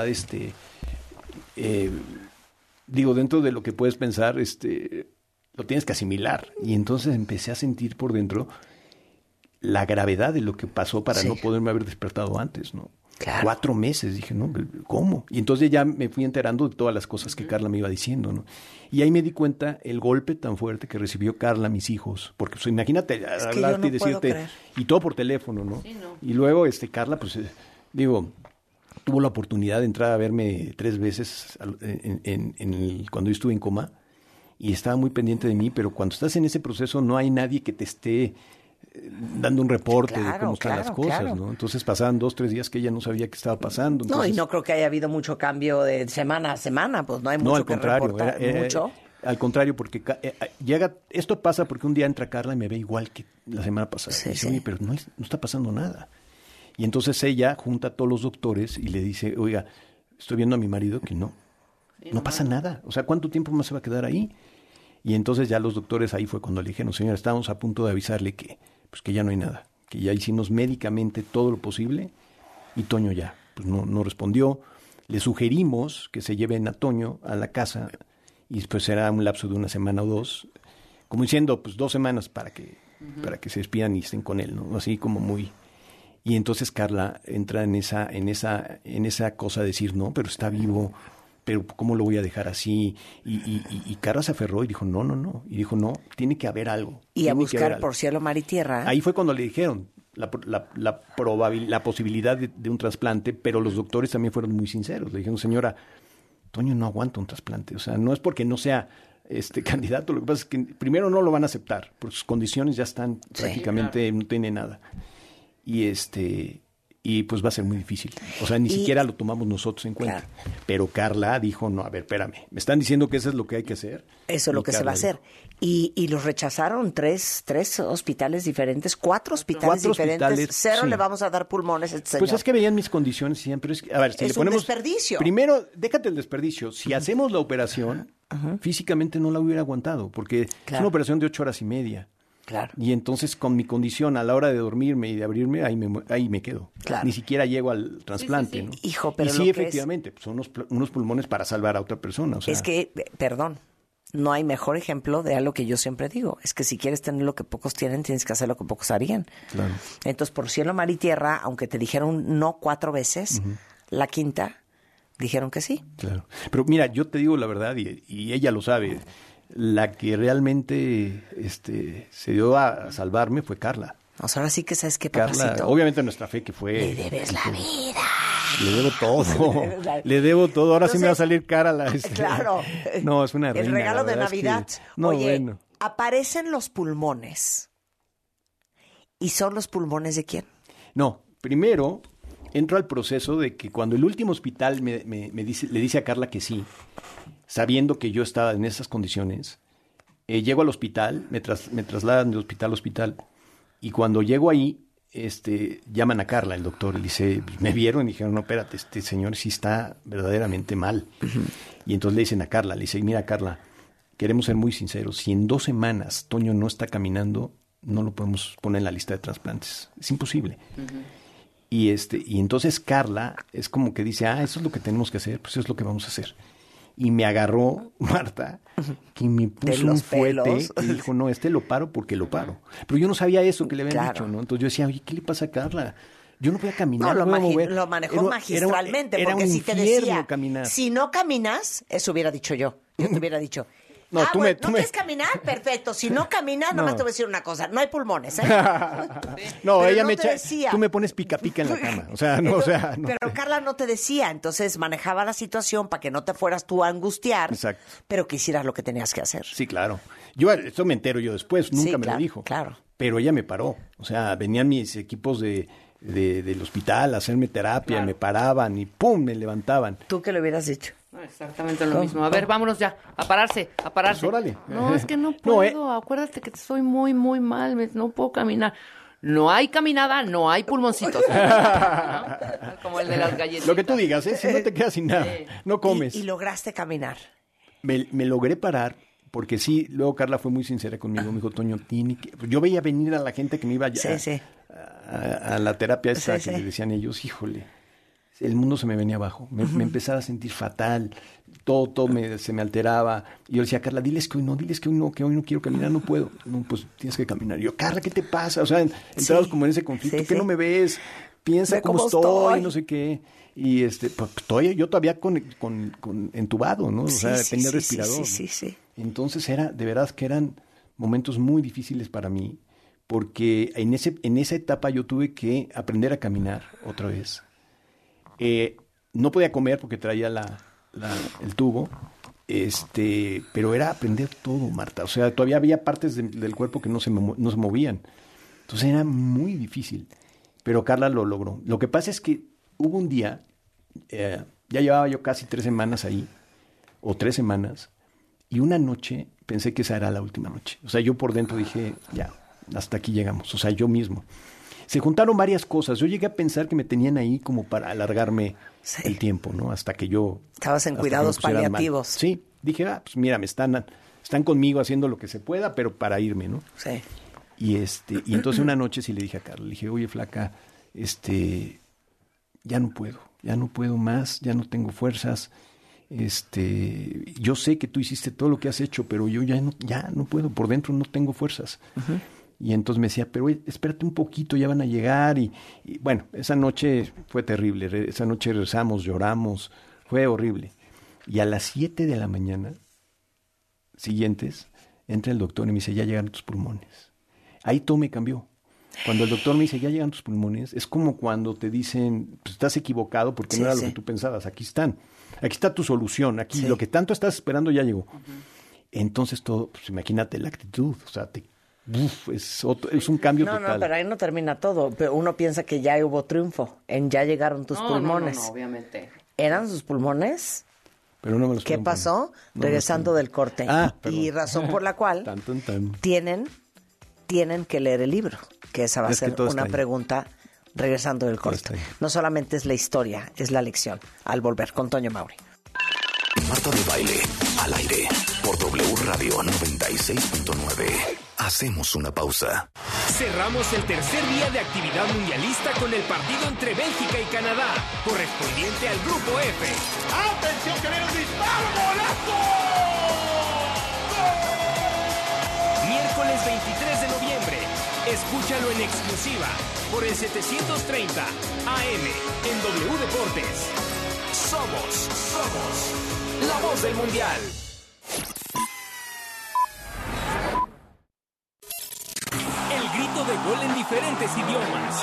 [SPEAKER 5] digo, dentro de lo que puedes pensar, lo tienes que asimilar. Y entonces empecé a sentir por dentro la gravedad de lo que pasó para no poderme haber despertado antes, ¿no?
[SPEAKER 1] Claro.
[SPEAKER 5] 4 meses, dije, no, ¿cómo? Y entonces ya me fui enterando de todas las cosas que Carla me iba diciendo, ¿no? Y ahí me di cuenta el golpe tan fuerte que recibió Carla, mis hijos, porque pues, imagínate hablarte y decirte, y todo por teléfono, ¿no? Sí, no. Y luego Carla, pues, tuvo la oportunidad de entrar a verme 3 veces cuando yo estuve en coma, y estaba muy pendiente de mí, pero cuando estás en ese proceso no hay nadie que te esté dando un reporte de cómo están las cosas, ¿no? Entonces pasaban 2, 3 días que ella no sabía qué estaba pasando. Entonces,
[SPEAKER 1] no, y no creo que haya habido mucho cambio de semana a semana, pues no hay mucho que reportar. ¿Mucho?
[SPEAKER 5] Al contrario, porque esto pasa porque un día entra Carla y me ve igual que la semana pasada. Y dice, oye, pero no está pasando nada. Y entonces ella junta a todos los doctores y le dice, oiga, estoy viendo a mi marido que no pasa nada. O sea, ¿cuánto tiempo más se va a quedar ahí? Y entonces ya los doctores, ahí fue cuando le dijeron, señora, estábamos a punto de avisarle que ya no hay nada, que ya hicimos médicamente todo lo posible, y Toño ya, pues no respondió. Le sugerimos que se lleven a Toño a la casa, y después será un lapso de 1 semana o 2, como diciendo, pues 2 semanas para que se despidan y estén con él, ¿no? Así como muy... Y entonces Carla entra en esa cosa de decir, no, pero está vivo, pero ¿cómo lo voy a dejar así? Y Carla se aferró y dijo, no. Y dijo, no, tiene que haber algo.
[SPEAKER 1] Y a buscar por cielo, mar y tierra.
[SPEAKER 5] Ahí fue cuando le dijeron la posibilidad de un trasplante, pero los doctores también fueron muy sinceros. Le dijeron, señora, Toño no aguanta un trasplante. O sea, no es porque no sea candidato, lo que pasa es que primero no lo van a aceptar, porque sus condiciones ya están prácticamente, no tiene nada. Y pues va a ser muy difícil. O sea, ni siquiera lo tomamos nosotros en cuenta. Claro. Pero Carla dijo, no, a ver, espérame. Me están diciendo que eso es lo que hay que hacer. Eso es lo que Carla se va a hacer.
[SPEAKER 1] Y los rechazaron 3 hospitales diferentes, 4 hospitales diferentes. 0 le vamos a dar pulmones a este señor.
[SPEAKER 5] Pues es que veían mis condiciones siempre. A ver, si
[SPEAKER 1] es
[SPEAKER 5] le ponemos,
[SPEAKER 1] un desperdicio.
[SPEAKER 5] Primero, déjate el desperdicio. Si hacemos la operación, físicamente no la hubiera aguantado, porque es una operación de 8 horas y media.
[SPEAKER 1] Claro.
[SPEAKER 5] Y entonces con mi condición a la hora de dormirme y de abrirme, ahí me quedo. Claro. Ni siquiera llego al trasplante, ¿no?
[SPEAKER 1] Hijo, pero
[SPEAKER 5] y sí, efectivamente, pues son unos pulmones para salvar a otra persona. O sea,
[SPEAKER 1] es que, perdón, no hay mejor ejemplo de algo que yo siempre digo. Es que si quieres tener lo que pocos tienen, tienes que hacer lo que pocos harían. Claro. Entonces, por cielo, mar y tierra, aunque te dijeron no 4 veces, la 5ª dijeron que sí.
[SPEAKER 5] Claro. Pero mira, yo te digo la verdad, y ella lo sabe. La que realmente se dio a salvarme fue Carla.
[SPEAKER 1] O sea, ahora sí que sabes qué, papacito.
[SPEAKER 5] Carla, obviamente nuestra fe que fue...
[SPEAKER 1] Le debes la vida.
[SPEAKER 5] Le debo todo. Le debo todo. Ahora entonces, sí me va a salir cara la...
[SPEAKER 1] Claro.
[SPEAKER 5] No, es una reina.
[SPEAKER 1] El regalo de Navidad.
[SPEAKER 5] Es que, no,
[SPEAKER 1] oye,
[SPEAKER 5] bueno.
[SPEAKER 1] Aparecen los pulmones. ¿Y son los pulmones de quién?
[SPEAKER 5] No, primero entro al proceso de que cuando el último hospital le dice a Carla que sí, sabiendo que yo estaba en esas condiciones, llego al hospital, me trasladan de hospital a hospital, y cuando llego ahí, llaman a Carla, el doctor, y dice, me vieron y dijeron, no, espérate, este señor sí está verdaderamente mal. Y entonces le dicen a Carla, le dice, mira Carla, queremos ser muy sinceros, si en 2 semanas Toño no está caminando, no lo podemos poner en la lista de trasplantes, es imposible. Y entonces Carla es como que dice, eso es lo que tenemos que hacer, pues eso es lo que vamos a hacer. Y me agarró, Marta, que me puso un fuete y dijo, no, lo paro porque lo paro. Pero yo no sabía eso que le habían dicho, ¿no? Entonces yo decía, oye, ¿qué le pasa a Carla? Yo no voy a caminar,
[SPEAKER 1] no
[SPEAKER 5] voy a mover.
[SPEAKER 1] Lo manejó magistralmente,
[SPEAKER 5] era
[SPEAKER 1] porque
[SPEAKER 5] un
[SPEAKER 1] si te decía,
[SPEAKER 5] caminar.
[SPEAKER 1] Si no caminas, eso hubiera dicho yo. Yo te hubiera dicho,
[SPEAKER 5] No, tú
[SPEAKER 1] ¿No quieres caminar? Perfecto. Si no caminas, nomás te voy a decir una cosa. No hay pulmones, ¿eh?
[SPEAKER 5] No,
[SPEAKER 1] Pero
[SPEAKER 5] ella
[SPEAKER 1] no
[SPEAKER 5] me
[SPEAKER 1] te
[SPEAKER 5] echa...
[SPEAKER 1] decía.
[SPEAKER 5] Tú me pones pica en la cama. O sea, no.
[SPEAKER 1] Pero Carla no te decía. Entonces manejaba la situación para que no te fueras tú a angustiar.
[SPEAKER 5] Exacto.
[SPEAKER 1] Pero que hicieras lo que tenías que hacer.
[SPEAKER 5] Sí, claro. Esto me entero yo después. Nunca me lo dijo.
[SPEAKER 1] Claro.
[SPEAKER 5] Pero ella me paró. O sea, venían mis equipos del hospital a hacerme terapia, me paraban y ¡pum! Me levantaban.
[SPEAKER 1] ¿Tú qué le hubieras dicho?
[SPEAKER 2] No, exactamente lo mismo. A ver, vámonos ya. A pararse.
[SPEAKER 5] Pues órale.
[SPEAKER 2] No, es que no puedo. Acuérdate que estoy muy, muy mal. No puedo caminar. No hay caminada, no hay pulmoncitos. ¿No? Como el de las galletitas.
[SPEAKER 5] Lo que tú digas, ¿eh? Si no te quedas sin nada, no comes.
[SPEAKER 1] Y lograste caminar.
[SPEAKER 5] Me logré parar, porque sí, luego Carla fue muy sincera conmigo. Me dijo, Toño, yo veía venir a la gente que me iba a la terapia esta que le decían ellos, híjole, el mundo se me venía abajo. Me empezaba a sentir fatal, todo se me alteraba. Y yo le decía, Carla, diles que hoy no quiero caminar, no puedo. No, pues tienes que caminar. Y yo, Carla, ¿qué te pasa? O sea, entrados como en ese conflicto, ¿qué no me ves? Piensa cómo estoy, no sé qué. Y pues yo todavía con entubado, ¿no? O sea, tenía respirador.
[SPEAKER 1] Sí.
[SPEAKER 5] Entonces de verdad que eran momentos muy difíciles para mí, porque en esa etapa yo tuve que aprender a caminar otra vez. No podía comer porque traía el tubo, pero era aprender todo, Marta. O sea, todavía había partes del cuerpo que no se movían. Entonces era muy difícil, pero Carla lo logró. Lo que pasa es que hubo un día, ya llevaba yo casi 3 semanas ahí, o 3 semanas, y una noche pensé que esa era la última noche. O sea, yo por dentro dije, ya, hasta aquí llegamos. O sea, yo mismo. Se juntaron varias cosas. Yo llegué a pensar que me tenían ahí como para alargarme el tiempo, ¿no? Hasta que yo...
[SPEAKER 1] Estabas en cuidados paliativos.
[SPEAKER 5] Mal. Sí, dije, pues mira, están conmigo haciendo lo que se pueda, pero para irme, ¿no?
[SPEAKER 1] Sí.
[SPEAKER 5] Y entonces una noche sí le dije a Carla, le dije, oye, flaca, ya no puedo más, ya no tengo fuerzas. Yo sé que tú hiciste todo lo que has hecho, pero yo ya no puedo, por dentro no tengo fuerzas. Uh-huh. Y entonces me decía, pero espérate un poquito, ya van a llegar. Y bueno, esa noche fue terrible. Esa noche rezamos, lloramos, fue horrible. Y a las 7 de la mañana siguientes, entra el doctor y me dice, ya llegaron tus pulmones. Ahí todo me cambió. Cuando el doctor me dice, ya llegan tus pulmones, es como cuando te dicen, pues estás equivocado porque no era lo que tú pensabas. Aquí están. Aquí está tu solución. Aquí lo que tanto estás esperando ya llegó. Uh-huh. Entonces todo, pues imagínate la actitud. O sea, es un cambio total.
[SPEAKER 1] No, pero ahí no termina todo. Pero uno piensa que ya hubo triunfo. Ya llegaron tus pulmones.
[SPEAKER 2] No, obviamente.
[SPEAKER 1] ¿Eran sus pulmones?
[SPEAKER 5] Pero no me los
[SPEAKER 1] ¿Qué pasó? Regresando del corte. Y razón por la cual tienen que leer el libro. Que esa va a ser una pregunta regresando del corte. No solamente es la historia, es la lección. Al volver con Toño Mauri.
[SPEAKER 4] Marta de Baile, al aire, por W Radio 96.9. Hacemos una pausa.
[SPEAKER 6] Cerramos el tercer día de actividad mundialista con el partido entre Bélgica y Canadá, correspondiente al Grupo F.
[SPEAKER 7] ¡Atención que viene un disparo! ¡Golazo!
[SPEAKER 6] Miércoles 23 de noviembre. Escúchalo en exclusiva por el 730 AM en W Deportes. Somos la voz del Mundial. El grito de gol en diferentes idiomas.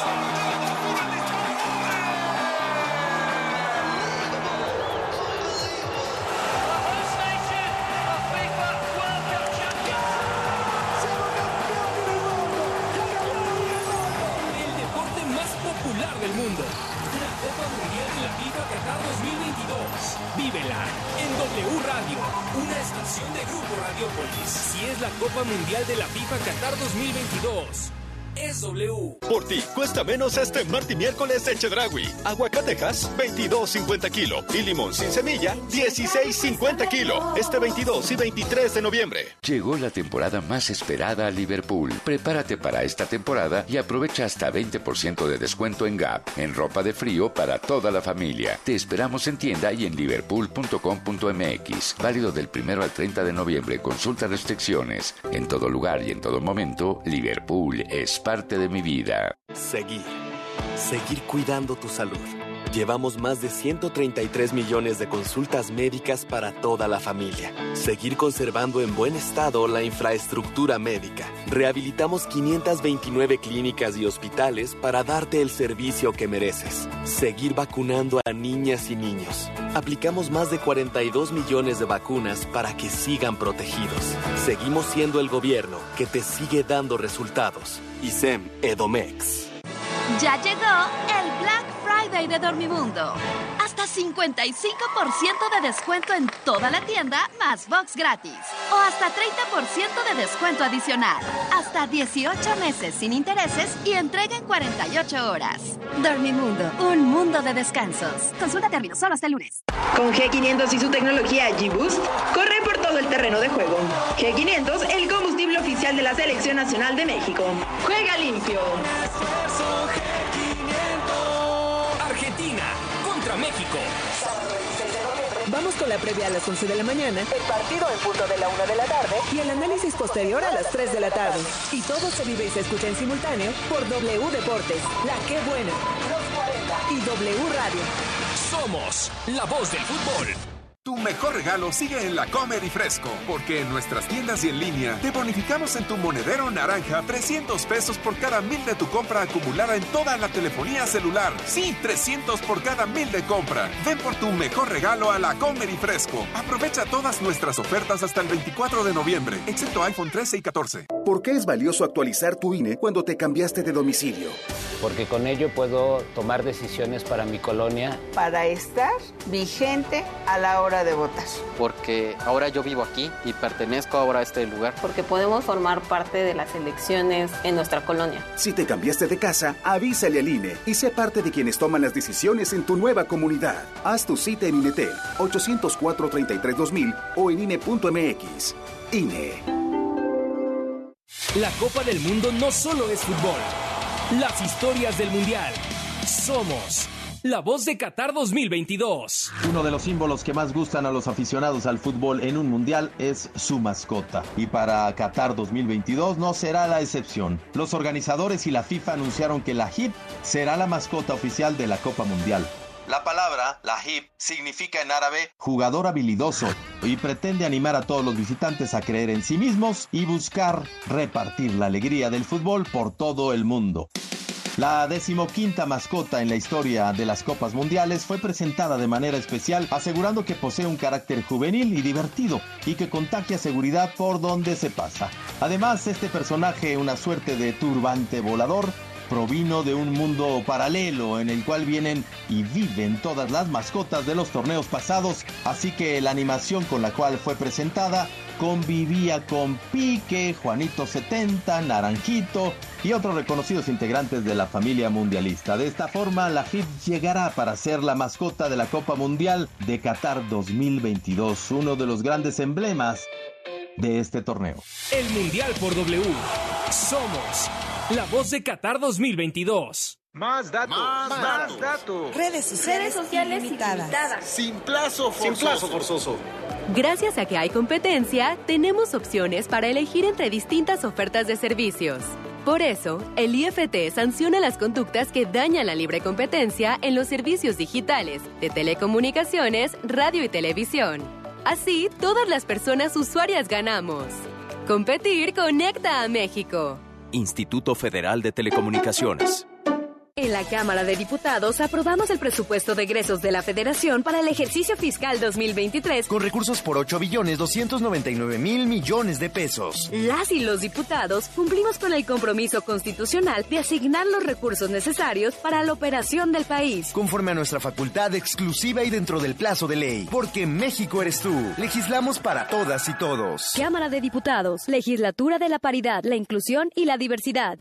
[SPEAKER 6] El deporte más popular del mundo. La Copa Mundial de la FIFA Qatar 2022. Vívela en W Radio, una estación de Grupo Radiopolis. Si es la Copa Mundial de la FIFA Qatar 2022, es W.
[SPEAKER 8] Por ti, cuesta menos este martes y miércoles de Chedraui. Aguacatejas, 22.50 kilo. Y limón sin semilla, 16.50 kilo. Este 22 y 23 de noviembre.
[SPEAKER 9] Llegó la temporada más esperada a Liverpool. Prepárate para esta temporada y aprovecha hasta 20% de descuento en Gap, en ropa de frío para toda la familia. Te esperamos en tienda y en liverpool.com.mx. Válido del 1 al 30 de noviembre. Consulta restricciones. En todo lugar y en todo momento, Liverpool es parte de mi vida.
[SPEAKER 10] Seguir cuidando tu salud. Llevamos más de 133 millones de consultas médicas para toda la familia. Seguir conservando en buen estado la infraestructura médica. Rehabilitamos 529 clínicas y hospitales para darte el servicio que mereces. Seguir vacunando a niñas y niños. Aplicamos más de 42 millones de vacunas para que sigan protegidos. Seguimos siendo el gobierno que te sigue dando resultados. ISEM Edomex.
[SPEAKER 11] Ya llegó el Black Friday de Dormimundo. Hasta 55% de descuento en toda la tienda, más box gratis. O hasta 30% de descuento adicional. Hasta 18 meses sin intereses y entrega en 48 horas. Dormimundo, un mundo de descansos. Consulta términos solo hasta el lunes.
[SPEAKER 12] Con G500 y su tecnología G-Boost, corre por todo el terreno de juego. G500, el combustible oficial de la Selección Nacional de México. Juega limpio.
[SPEAKER 6] Argentina contra México.
[SPEAKER 13] Vamos con la previa a las 11 de la mañana, el partido en punto de la 1 de la tarde y el análisis posterior a las 3 de la tarde. Y todo se vive y se escucha en simultáneo por W Deportes, La Qué Buena, Los 40 y W Radio.
[SPEAKER 6] Somos la voz del fútbol.
[SPEAKER 14] Tu mejor regalo sigue en La Comer y Fresco, porque en nuestras tiendas y en línea te bonificamos en tu monedero naranja 300 pesos por cada 1,000 de tu compra acumulada en toda la telefonía celular. Sí, 300 por cada 1,000 de compra. Ven por tu mejor regalo a La Comer y Fresco. Aprovecha todas nuestras ofertas hasta el 24 de noviembre, excepto iPhone 13 y 14.
[SPEAKER 15] ¿Por qué es valioso actualizar tu INE cuando te cambiaste de domicilio?
[SPEAKER 16] Porque con ello puedo tomar decisiones para mi colonia.
[SPEAKER 17] Para estar vigente a la hora de votar.
[SPEAKER 18] Porque ahora yo vivo aquí y pertenezco ahora a este lugar.
[SPEAKER 19] Porque podemos formar parte de las elecciones en nuestra colonia.
[SPEAKER 15] Si te cambiaste de casa, avísale al INE y sé parte de quienes toman las decisiones en tu nueva comunidad. Haz tu cita en INETEL 804-33-2000 o en INE.mx. INE.
[SPEAKER 6] La Copa del Mundo no solo es fútbol. Las historias del Mundial. Somos la voz de Qatar 2022.
[SPEAKER 20] Uno de los símbolos que más gustan a los aficionados al fútbol en un mundial es su mascota. Y para Qatar 2022 no será la excepción. Los organizadores y la FIFA anunciaron que la Hib será la mascota oficial de la Copa Mundial. La palabra, la Hib, significa en árabe jugador habilidoso y pretende animar a todos los visitantes a creer en sí mismos y buscar repartir la alegría del fútbol por todo el mundo. La 15ª mascota en la historia de las Copas Mundiales fue presentada de manera especial, asegurando que posee un carácter juvenil y divertido y que contagia seguridad por donde se pasa. Además, este personaje, una suerte de turbante volador, provino de un mundo paralelo en el cual vienen y viven todas las mascotas de los torneos pasados, así que la animación con la cual fue presentada convivía con Pique, Juanito 70, Naranjito y otros reconocidos integrantes de la familia mundialista. De esta forma, la Hib llegará para ser la mascota de la Copa Mundial de Qatar 2022, uno de los grandes emblemas de este torneo.
[SPEAKER 6] El Mundial por W. Somos la voz de Qatar 2022.
[SPEAKER 7] Más datos. Más datos.
[SPEAKER 21] Redes sociales ilimitadas.
[SPEAKER 7] Sin plazo forzoso.
[SPEAKER 22] Gracias a que hay competencia, tenemos opciones para elegir entre distintas ofertas de servicios. Por eso, el IFT sanciona las conductas que dañan la libre competencia en los servicios digitales, de telecomunicaciones, radio y televisión. Así, todas las personas usuarias ganamos. Competir conecta a México.
[SPEAKER 23] Instituto Federal de Telecomunicaciones.
[SPEAKER 22] En la Cámara de Diputados aprobamos el presupuesto de egresos de la Federación para el ejercicio fiscal 2023
[SPEAKER 24] con recursos por 8.299.000 millones de pesos.
[SPEAKER 22] Las y los diputados cumplimos con el compromiso constitucional de asignar los recursos necesarios para la operación del país.
[SPEAKER 24] Conforme a nuestra facultad exclusiva y dentro del plazo de ley. Porque México eres tú. Legislamos para todas y todos.
[SPEAKER 22] Cámara de Diputados, Legislatura de la Paridad, la Inclusión y la Diversidad.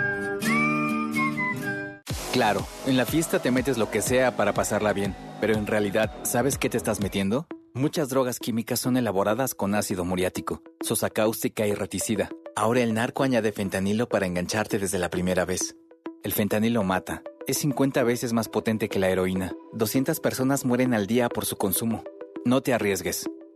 [SPEAKER 25] Claro, en la fiesta te metes lo que sea para pasarla bien, pero en realidad, ¿sabes qué te estás metiendo? Muchas drogas químicas son elaboradas con ácido muriático, sosa cáustica y reticida. Ahora el narco añade fentanilo para engancharte desde la primera vez. El fentanilo mata. Es 50 veces más potente que la heroína. 200 personas mueren al día por su consumo. No te arriesgues.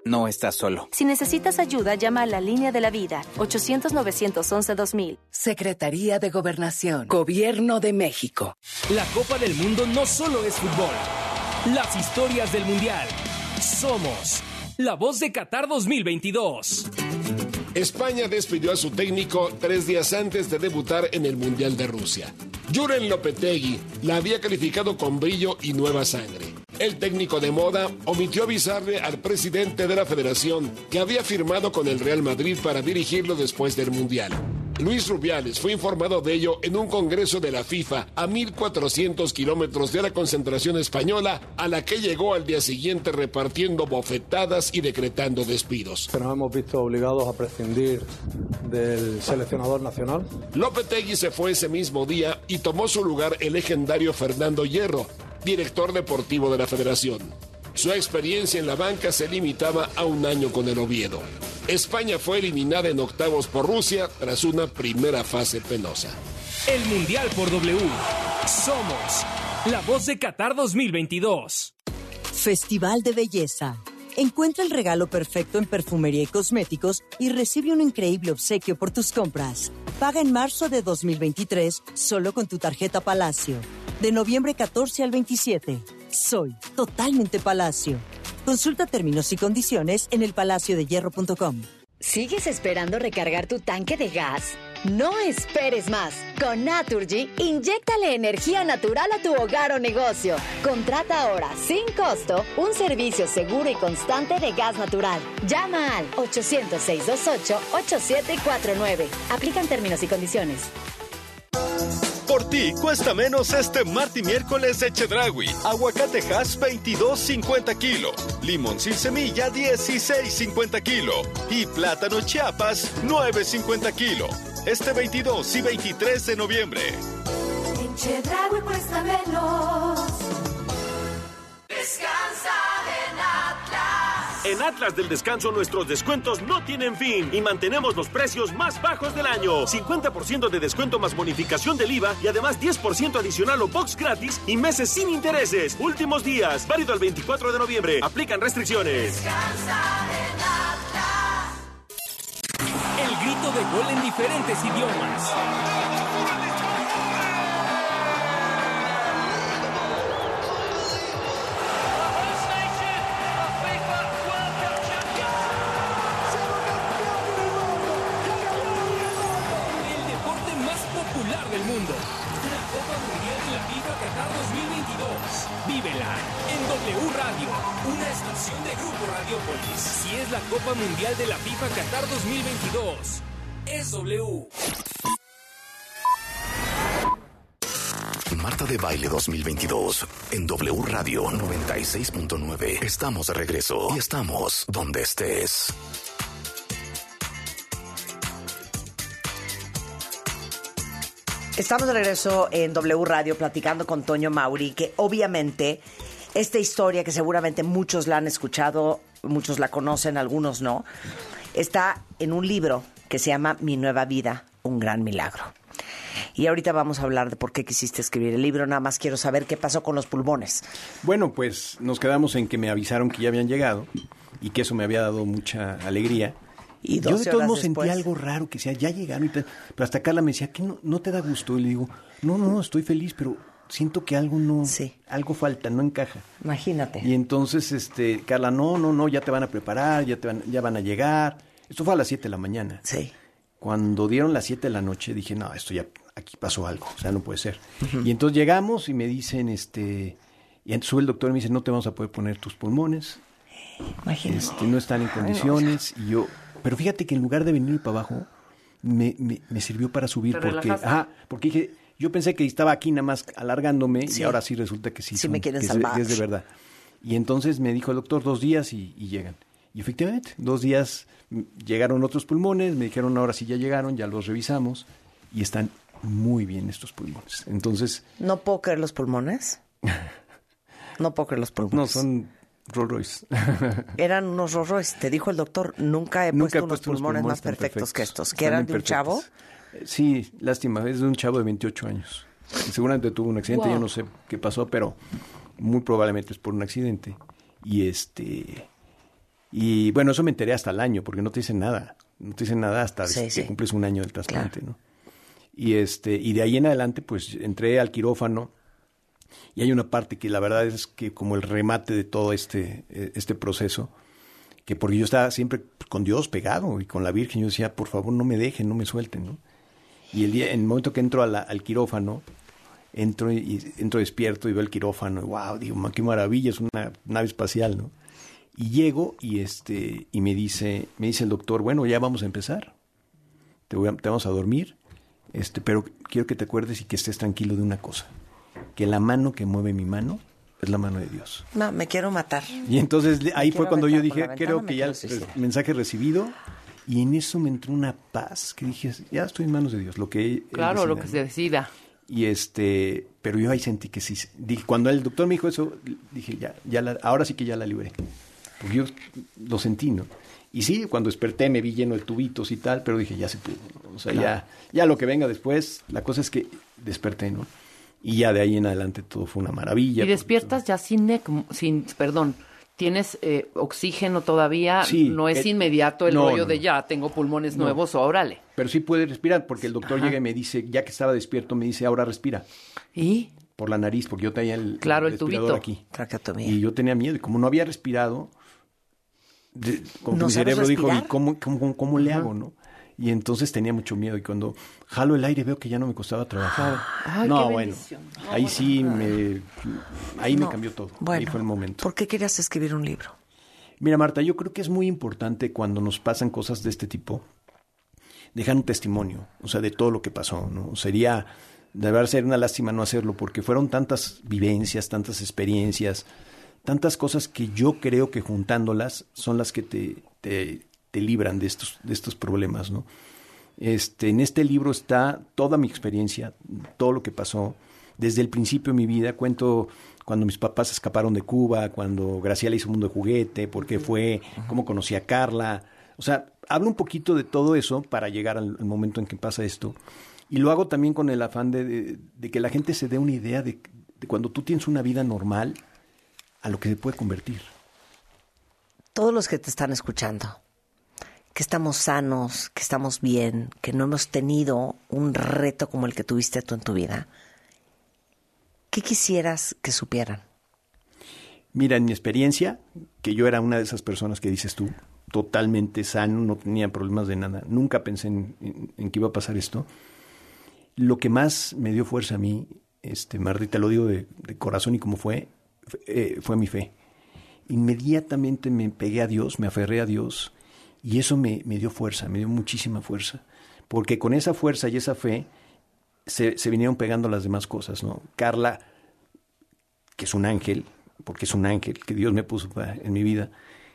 [SPEAKER 25] no estás solo.
[SPEAKER 1] Si necesitas ayuda, llama a la Línea de la Vida, 800-911-2000.
[SPEAKER 2] Secretaría de Gobernación, Gobierno de México.
[SPEAKER 6] La Copa del Mundo no solo es fútbol. Las historias del Mundial. Somos la voz de Qatar 2022.
[SPEAKER 3] España despidió a su técnico 3 días antes de debutar en el Mundial de Rusia. Julen Lopetegui la había calificado con brillo y nueva sangre. El técnico de moda omitió avisarle al presidente de la federación que había firmado con el Real Madrid para dirigirlo después del Mundial. Luis Rubiales fue informado de ello en un congreso de la FIFA a 1.400 kilómetros de la concentración española, a la que llegó al día siguiente repartiendo bofetadas y decretando despidos.
[SPEAKER 4] Que nos hemos visto obligados a prescindir del seleccionador nacional.
[SPEAKER 3] Lopetegui se fue ese mismo día y tomó su lugar el legendario Fernando Hierro, director deportivo de la federación. Su experiencia en la banca se limitaba a 1 año con el Oviedo. España fue eliminada en octavos por Rusia tras una primera fase penosa.
[SPEAKER 6] El Mundial por W. Somos la voz de Qatar 2022.
[SPEAKER 5] Festival de Belleza. Encuentra el regalo perfecto en perfumería y cosméticos y recibe un increíble obsequio por tus compras. Paga en marzo de 2023 solo con tu tarjeta Palacio. De noviembre 14 al 27. Soy totalmente Palacio. Consulta términos y condiciones en elpalaciodehierro.com.
[SPEAKER 26] ¿Sigues esperando recargar tu tanque de gas? No esperes más. Con Naturgy, inyéctale energía natural a tu hogar o negocio. Contrata ahora, sin costo, un servicio seguro y constante de gas natural. Llama al 800-628-8749. Aplican términos y condiciones.
[SPEAKER 8] Por ti cuesta menos este martes y miércoles de Chedraui. Aguacatejas 22.50 kilo. Limón sin semilla 16.50 kilo. Y plátano Chiapas 9.50 kilo. Este 22 y 23 de noviembre.
[SPEAKER 21] En Chedraui cuesta menos. Descansa en Atlas.
[SPEAKER 27] En Atlas del Descanso nuestros descuentos no tienen fin y mantenemos los precios más bajos del año. 50% de descuento más bonificación del IVA y además 10% adicional o box gratis y meses sin intereses. Últimos días, válido al 24 de noviembre. Aplican restricciones.
[SPEAKER 21] Descansa en Atlas.
[SPEAKER 6] El grito de gol en diferentes idiomas. Del mundo. La Copa Mundial de la FIFA Qatar 2022. Vívela en W Radio, una estación de Grupo Radiopolis. Si es la Copa Mundial de la FIFA Qatar 2022, es W.
[SPEAKER 28] Marta de Baile 2022 en W Radio 96.9. Estamos de regreso y estamos donde estés.
[SPEAKER 29] Estamos de regreso en W Radio platicando con Toño Mauri, que obviamente esta historia que seguramente muchos la han escuchado, muchos la conocen, algunos no, está en un libro que se llama Mi Nueva Vida, un gran milagro. Y ahorita vamos a hablar de por qué quisiste escribir el libro. Nada más quiero saber qué pasó con los pulmones.
[SPEAKER 30] Bueno, pues nos quedamos en que me avisaron que ya habían llegado y que eso me había dado mucha alegría.
[SPEAKER 29] Y
[SPEAKER 30] yo de todos modos
[SPEAKER 29] después
[SPEAKER 30] sentí algo raro, que sea, ya llegaron, pero hasta Carla me decía, ¿qué no te da gusto? Y le digo, no, estoy feliz, pero siento que algo no, algo falta, no encaja.
[SPEAKER 29] Imagínate.
[SPEAKER 30] Y entonces, Carla, no, ya te van a preparar, ya van a llegar. Esto fue a las 7 de la mañana.
[SPEAKER 29] Sí.
[SPEAKER 30] Cuando dieron las 7 de la noche, dije, no, esto ya, aquí pasó algo, o sea, no puede ser. Y entonces llegamos y me dicen, y entonces sube el doctor y me dice, no te vamos a poder poner tus pulmones.
[SPEAKER 29] Imagínate.
[SPEAKER 30] No están en condiciones. Y yo... Pero fíjate que en lugar de venir para abajo, me sirvió para subir. Porque dije, yo pensé que estaba aquí nada más alargándome y ahora sí resulta que sí
[SPEAKER 29] me quieren salvar.
[SPEAKER 30] Es de verdad. Y entonces me dijo el doctor, 2 días y llegan. Y efectivamente, 2 días llegaron otros pulmones, me dijeron ahora sí ya llegaron, ya los revisamos y están muy bien estos pulmones. Entonces...
[SPEAKER 29] ¿No puedo creer los pulmones? No puedo creer los pulmones.
[SPEAKER 30] No, son... Rolls Royce.
[SPEAKER 29] Eran unos Rolls Royce. Te dijo el doctor, nunca he puesto unos pulmones más perfectos que estos. ¿Que eran de un chavo?
[SPEAKER 30] Sí, lástima, es de un chavo de 28 años. Seguramente tuvo un accidente, yo no sé qué pasó, pero muy probablemente es por un accidente. Y Y bueno, eso me enteré hasta el año, porque no te dicen nada. No te dicen nada hasta
[SPEAKER 29] Sí,
[SPEAKER 30] que
[SPEAKER 29] sí.
[SPEAKER 30] cumples un año del trasplante,
[SPEAKER 29] Claro.
[SPEAKER 30] ¿no? Y de ahí en adelante, pues entré al quirófano. Y hay una parte que la verdad es que como el remate de todo este proceso, que porque yo estaba siempre con Dios pegado y con la Virgen, yo decía, por favor, no me dejen, no me suelten, ¿no? Y en el momento que entro al quirófano, entro despierto y veo el quirófano, y wow, digo, qué maravilla, es una nave espacial, ¿no? Y llego y me dice el doctor, bueno, ya vamos a empezar, te vamos a dormir, pero quiero que te acuerdes y que estés tranquilo de una cosa, que la mano que mueve mi mano es la mano de Dios.
[SPEAKER 29] No, me quiero matar.
[SPEAKER 30] Y entonces ahí fue cuando yo dije,
[SPEAKER 29] ventana,
[SPEAKER 30] creo
[SPEAKER 29] me
[SPEAKER 30] que ya el
[SPEAKER 29] quiero suicidar.
[SPEAKER 30] mensaje recibido, y en eso me entró una paz que dije, ya estoy en manos de Dios, lo que él
[SPEAKER 9] Claro,
[SPEAKER 30] decida,
[SPEAKER 9] lo que
[SPEAKER 30] ¿no?
[SPEAKER 9] se decida.
[SPEAKER 30] Y pero yo ahí sentí que sí. Dije, cuando el doctor me dijo eso, dije, ahora sí que ya la libré. Porque yo lo sentí, ¿no? Y sí, cuando desperté me vi lleno de tubitos y tal, pero dije, ya se pudo, ¿no? O sea,
[SPEAKER 9] Claro.
[SPEAKER 30] ya lo que venga después, la cosa es que desperté, ¿no? Y ya de ahí en adelante todo fue una maravilla.
[SPEAKER 9] Y despiertas ya perdón, tienes oxígeno todavía,
[SPEAKER 30] Sí,
[SPEAKER 9] no es inmediato el
[SPEAKER 30] no,
[SPEAKER 9] rollo
[SPEAKER 30] no,
[SPEAKER 9] de
[SPEAKER 30] no.
[SPEAKER 9] ya tengo pulmones
[SPEAKER 30] No.
[SPEAKER 9] nuevos, órale.
[SPEAKER 30] Pero sí puede respirar, porque el doctor
[SPEAKER 9] Ajá.
[SPEAKER 30] llega y me dice, ya que estaba despierto, me dice, ahora respira.
[SPEAKER 9] ¿Y?
[SPEAKER 30] Por la nariz, porque yo tenía el
[SPEAKER 9] Claro, el
[SPEAKER 30] respirador
[SPEAKER 9] tubito.
[SPEAKER 30] aquí.
[SPEAKER 29] Traqueotomía.
[SPEAKER 30] Y yo tenía miedo, y como no había respirado, como que
[SPEAKER 29] ¿No
[SPEAKER 30] mi
[SPEAKER 29] sabes
[SPEAKER 30] cerebro dijo,
[SPEAKER 29] respirar?
[SPEAKER 30] ¿y cómo le hago, no? Y entonces tenía mucho miedo, y cuando jalo el aire veo que ya no me costaba trabajar.
[SPEAKER 9] Ay,
[SPEAKER 30] No,
[SPEAKER 9] qué
[SPEAKER 30] bueno,
[SPEAKER 9] bendición. No,
[SPEAKER 30] ahí
[SPEAKER 9] bueno.
[SPEAKER 30] sí me
[SPEAKER 29] No,
[SPEAKER 30] cambió todo.
[SPEAKER 29] Bueno,
[SPEAKER 30] Ahí fue el momento.
[SPEAKER 29] ¿por qué querías escribir un libro?
[SPEAKER 30] Mira, Marta, yo creo que es muy importante cuando nos pasan cosas de este tipo, dejar un testimonio, o sea, de todo lo que pasó, ¿no? De verdad ser una lástima no hacerlo, porque fueron tantas vivencias, tantas experiencias, tantas cosas que yo creo que juntándolas son las que te libran de estos problemas, ¿no? En este libro está toda mi experiencia, todo lo que pasó, desde el principio de mi vida. Cuento cuando mis papás escaparon de Cuba, cuando Graciela hizo Mundo de Juguete, por qué fue, cómo conocí a Carla. O sea, hablo un poquito de todo eso para llegar al momento en que pasa esto. Y lo hago también con el afán de que la gente se dé una idea de cuando tú tienes una vida normal, a lo que se puede convertir.
[SPEAKER 29] Todos los que te están escuchando, que estamos sanos, que estamos bien, que no hemos tenido un reto como el que tuviste tú en tu vida, ¿qué quisieras que supieran?
[SPEAKER 30] Mira, en mi experiencia, que yo era una de esas personas que dices tú, totalmente sano, no tenía problemas de nada, nunca pensé en que iba a pasar esto. Lo que más me dio fuerza a mí, Marta, te lo digo de corazón y como fue mi fe. Inmediatamente me pegué a Dios, me aferré a Dios, y eso me dio fuerza, me dio muchísima fuerza, porque con esa fuerza y esa fe se vinieron pegando las demás cosas, ¿no? Carla, que es un ángel, porque es un ángel que Dios me puso en mi vida,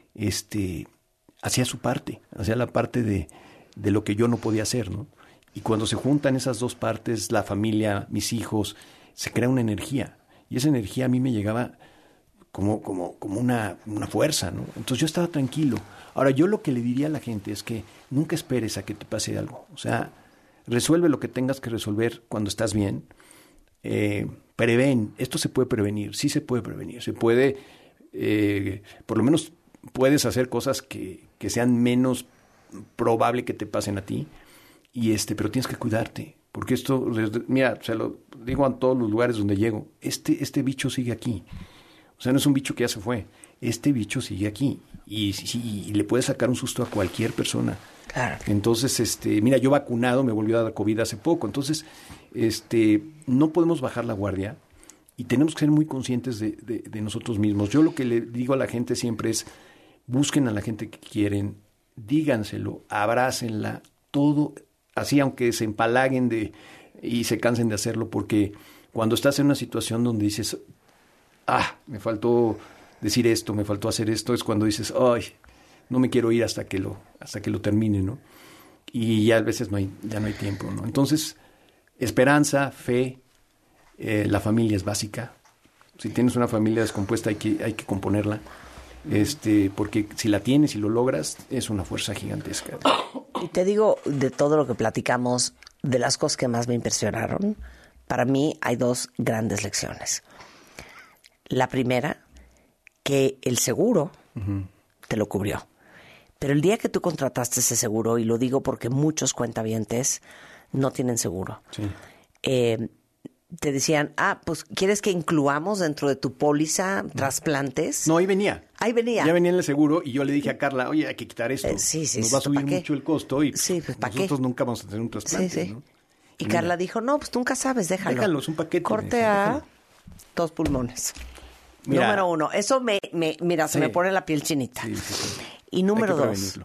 [SPEAKER 30] hacía su parte, hacía la parte de lo que yo no podía hacer, ¿no? Y cuando se juntan esas dos partes, la familia, mis hijos, se crea una energía, y esa energía a mí me llegaba como una fuerza, ¿no? Entonces yo estaba tranquilo. Ahora, yo lo que le diría a la gente es que nunca esperes a que te pase algo. O sea, resuelve lo que tengas que resolver cuando estás bien. Prevén. Esto se puede prevenir. Sí se puede prevenir. Se puede, por lo menos puedes hacer cosas que sean menos probable que te pasen a ti. Pero tienes que cuidarte. Porque esto, mira, se lo digo a todos los lugares donde llego. Este bicho sigue aquí. O sea, no es un bicho que ya se fue. Este bicho sigue aquí. Y le puede sacar un susto a cualquier persona.
[SPEAKER 29] Claro.
[SPEAKER 30] Entonces, mira, yo vacunado, me volvió a dar COVID hace poco. Entonces, no podemos bajar la guardia y tenemos que ser muy conscientes de nosotros mismos. Yo lo que le digo a la gente siempre es, busquen a la gente que quieren, díganselo, abrácenla, todo así, aunque se empalaguen y se cansen de hacerlo, porque cuando estás en una situación donde dices, me faltó decir esto, me faltó hacer esto, es cuando dices, no me quiero ir hasta que lo termine, ¿no? Y ya a veces ya no hay tiempo, ¿no? Entonces, esperanza, fe, la familia es básica. Si tienes una familia descompuesta hay que componerla, porque si la tienes y lo logras, es una fuerza gigantesca.
[SPEAKER 29] Y te digo, de todo lo que platicamos, de las cosas que más me impresionaron, para mí hay dos grandes lecciones. La primera, que el seguro te lo cubrió. Pero el día que tú contrataste ese seguro, y lo digo porque muchos cuentavientes no tienen seguro, te decían, pues, ¿quieres que incluamos dentro de tu póliza trasplantes?
[SPEAKER 30] No, ahí venía.
[SPEAKER 29] Ahí venía.
[SPEAKER 30] Ya venía en el seguro y yo le dije a Carla, oye, hay que quitar esto.
[SPEAKER 29] Sí,
[SPEAKER 30] nos va a subir mucho el costo y nosotros nunca vamos a tener un trasplante.
[SPEAKER 29] Sí.
[SPEAKER 30] ¿no?
[SPEAKER 29] Y Carla dijo, no, pues nunca sabes, déjalo.
[SPEAKER 30] Déjalo, es un paquete.
[SPEAKER 29] Corte a 2 pulmones. Mira, número 1. Eso mira, se me pone la piel chinita.
[SPEAKER 30] Sí.
[SPEAKER 29] Y número 2.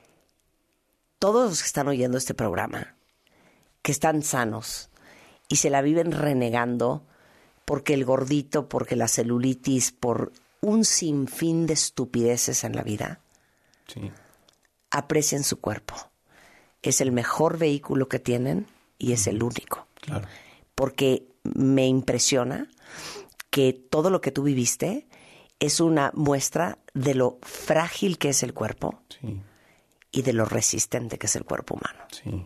[SPEAKER 29] Todos los que están oyendo este programa, que están sanos y se la viven renegando porque el gordito, porque la celulitis, por un sinfín de estupideces en la vida, aprecien su cuerpo. Es el mejor vehículo que tienen y es el único.
[SPEAKER 30] Claro.
[SPEAKER 29] Porque me impresiona que todo lo que tú viviste es una muestra de lo frágil que es el cuerpo y de lo resistente que es el cuerpo humano.
[SPEAKER 30] Sí.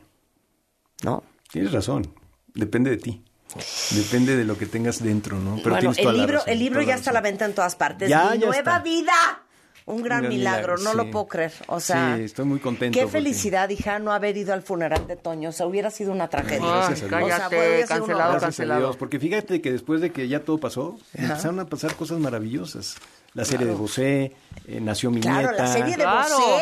[SPEAKER 29] ¿No?
[SPEAKER 30] Tienes razón. Depende de ti. Depende de lo que tengas dentro, ¿no? Pero
[SPEAKER 29] bueno,
[SPEAKER 30] tienes
[SPEAKER 29] el libro ya está a la venta en todas partes. ¡Mi nueva vida! Un gran milagro, no lo puedo creer. O sea,
[SPEAKER 30] estoy muy contento.
[SPEAKER 29] Qué felicidad, hija, no haber ido al funeral de Toño. O sea, hubiera sido una tragedia.
[SPEAKER 30] Gracias a Dios.
[SPEAKER 9] Cállate, cancelado.
[SPEAKER 30] Porque fíjate que después de que ya todo pasó, empezaron a pasar cosas maravillosas. La serie de Bosé, nació mi nieta.
[SPEAKER 29] Claro, la serie de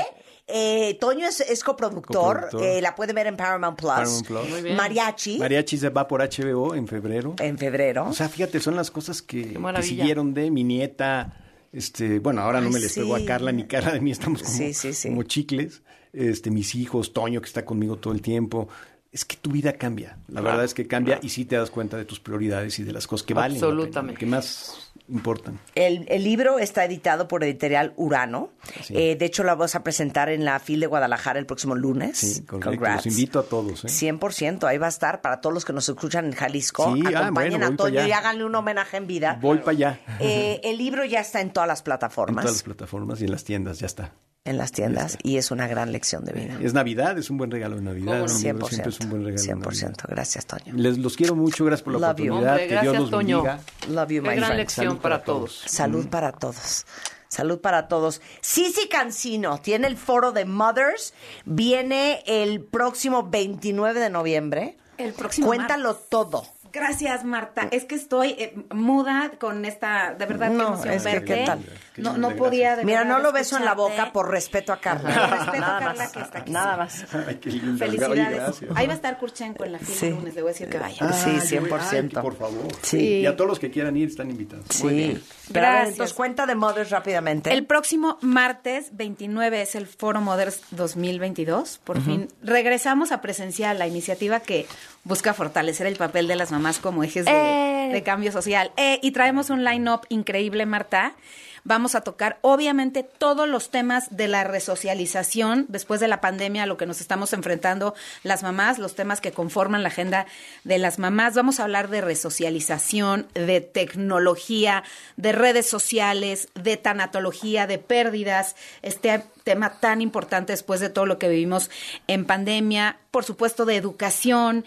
[SPEAKER 29] Bosé. Toño es coproductor. La puede ver en Paramount Plus.
[SPEAKER 30] Muy bien.
[SPEAKER 29] Mariachi
[SPEAKER 30] se va por HBO en febrero.
[SPEAKER 29] O
[SPEAKER 30] sea, fíjate, son las cosas que siguieron de mi nieta. Bueno, ahora no me les pegó a Carla, ni Carla de mí, estamos como chicles. Mis hijos, Toño, que está conmigo todo el tiempo. Es que tu vida cambia. La verdad es que cambia y sí te das cuenta de tus prioridades y de las cosas que valen.
[SPEAKER 9] Absolutamente.
[SPEAKER 30] Que más importan.
[SPEAKER 29] El libro está editado por Editorial Urano. De hecho, la vas a presentar en la FIL de Guadalajara el próximo lunes.
[SPEAKER 30] Sí, correcto. Los invito a todos.
[SPEAKER 29] 100%. Ahí va a estar para todos los que nos escuchan en Jalisco. Acompañen a Toño y háganle un homenaje en vida.
[SPEAKER 30] Voy para allá.
[SPEAKER 29] El libro ya está en todas las plataformas.
[SPEAKER 30] En todas las plataformas y en las tiendas, ya está.
[SPEAKER 29] En las tiendas, y es una gran lección de vida.
[SPEAKER 30] Es Navidad, es un buen regalo de Navidad.
[SPEAKER 29] 100%,
[SPEAKER 30] siempre es un buen regalo
[SPEAKER 29] 100%. Gracias, Toño.
[SPEAKER 30] Los quiero mucho, gracias por la oportunidad.
[SPEAKER 9] Hombre, gracias,
[SPEAKER 30] que Dios los bendiga.
[SPEAKER 29] Love you, my friend.
[SPEAKER 9] Gran lección para todos.
[SPEAKER 29] Salud para todos. Salud para todos. Sisi Cancino tiene el foro de Mothers. Viene el próximo 29 de noviembre.
[SPEAKER 10] El próximo
[SPEAKER 29] Cuéntalo
[SPEAKER 10] martes.
[SPEAKER 29] todo.
[SPEAKER 10] Gracias, Marta. Es que estoy muda con esta, de verdad, qué emoción verte.
[SPEAKER 29] ¿Qué tal?
[SPEAKER 10] No podía de
[SPEAKER 29] Mira,
[SPEAKER 10] verdad
[SPEAKER 29] no lo beso en la boca
[SPEAKER 10] escucharte.
[SPEAKER 29] por respeto a Carla.
[SPEAKER 10] Por respeto
[SPEAKER 29] Nada
[SPEAKER 10] a Carla,
[SPEAKER 29] más.
[SPEAKER 10] que está aquí.
[SPEAKER 29] Nada más.
[SPEAKER 30] Ay, qué linda.
[SPEAKER 10] Felicidades. Ahí va a estar Kurchenko en la fila el lunes. Le voy a decir que vaya.
[SPEAKER 29] Sí, 100%.
[SPEAKER 30] Ay, por favor.
[SPEAKER 29] Sí.
[SPEAKER 30] Y a todos los que quieran ir están invitados.
[SPEAKER 29] Sí.
[SPEAKER 10] bien.
[SPEAKER 29] Pero a ver,
[SPEAKER 10] Gracias.
[SPEAKER 29] entonces cuenta de Mothers rápidamente.
[SPEAKER 10] El próximo martes 29 es el Foro Mothers 2022. Por fin regresamos a presencial, la iniciativa que busca fortalecer el papel de las mamás como ejes de cambio social. Y traemos un line-up increíble, Marta. Vamos a tocar, obviamente, todos los temas de la resocialización después de la pandemia, a lo que nos estamos enfrentando las mamás, los temas que conforman la agenda de las mamás. Vamos a hablar de resocialización, de tecnología, de redes sociales, de tanatología, de pérdidas, este tema tan importante después de todo lo que vivimos en pandemia, por supuesto, de educación,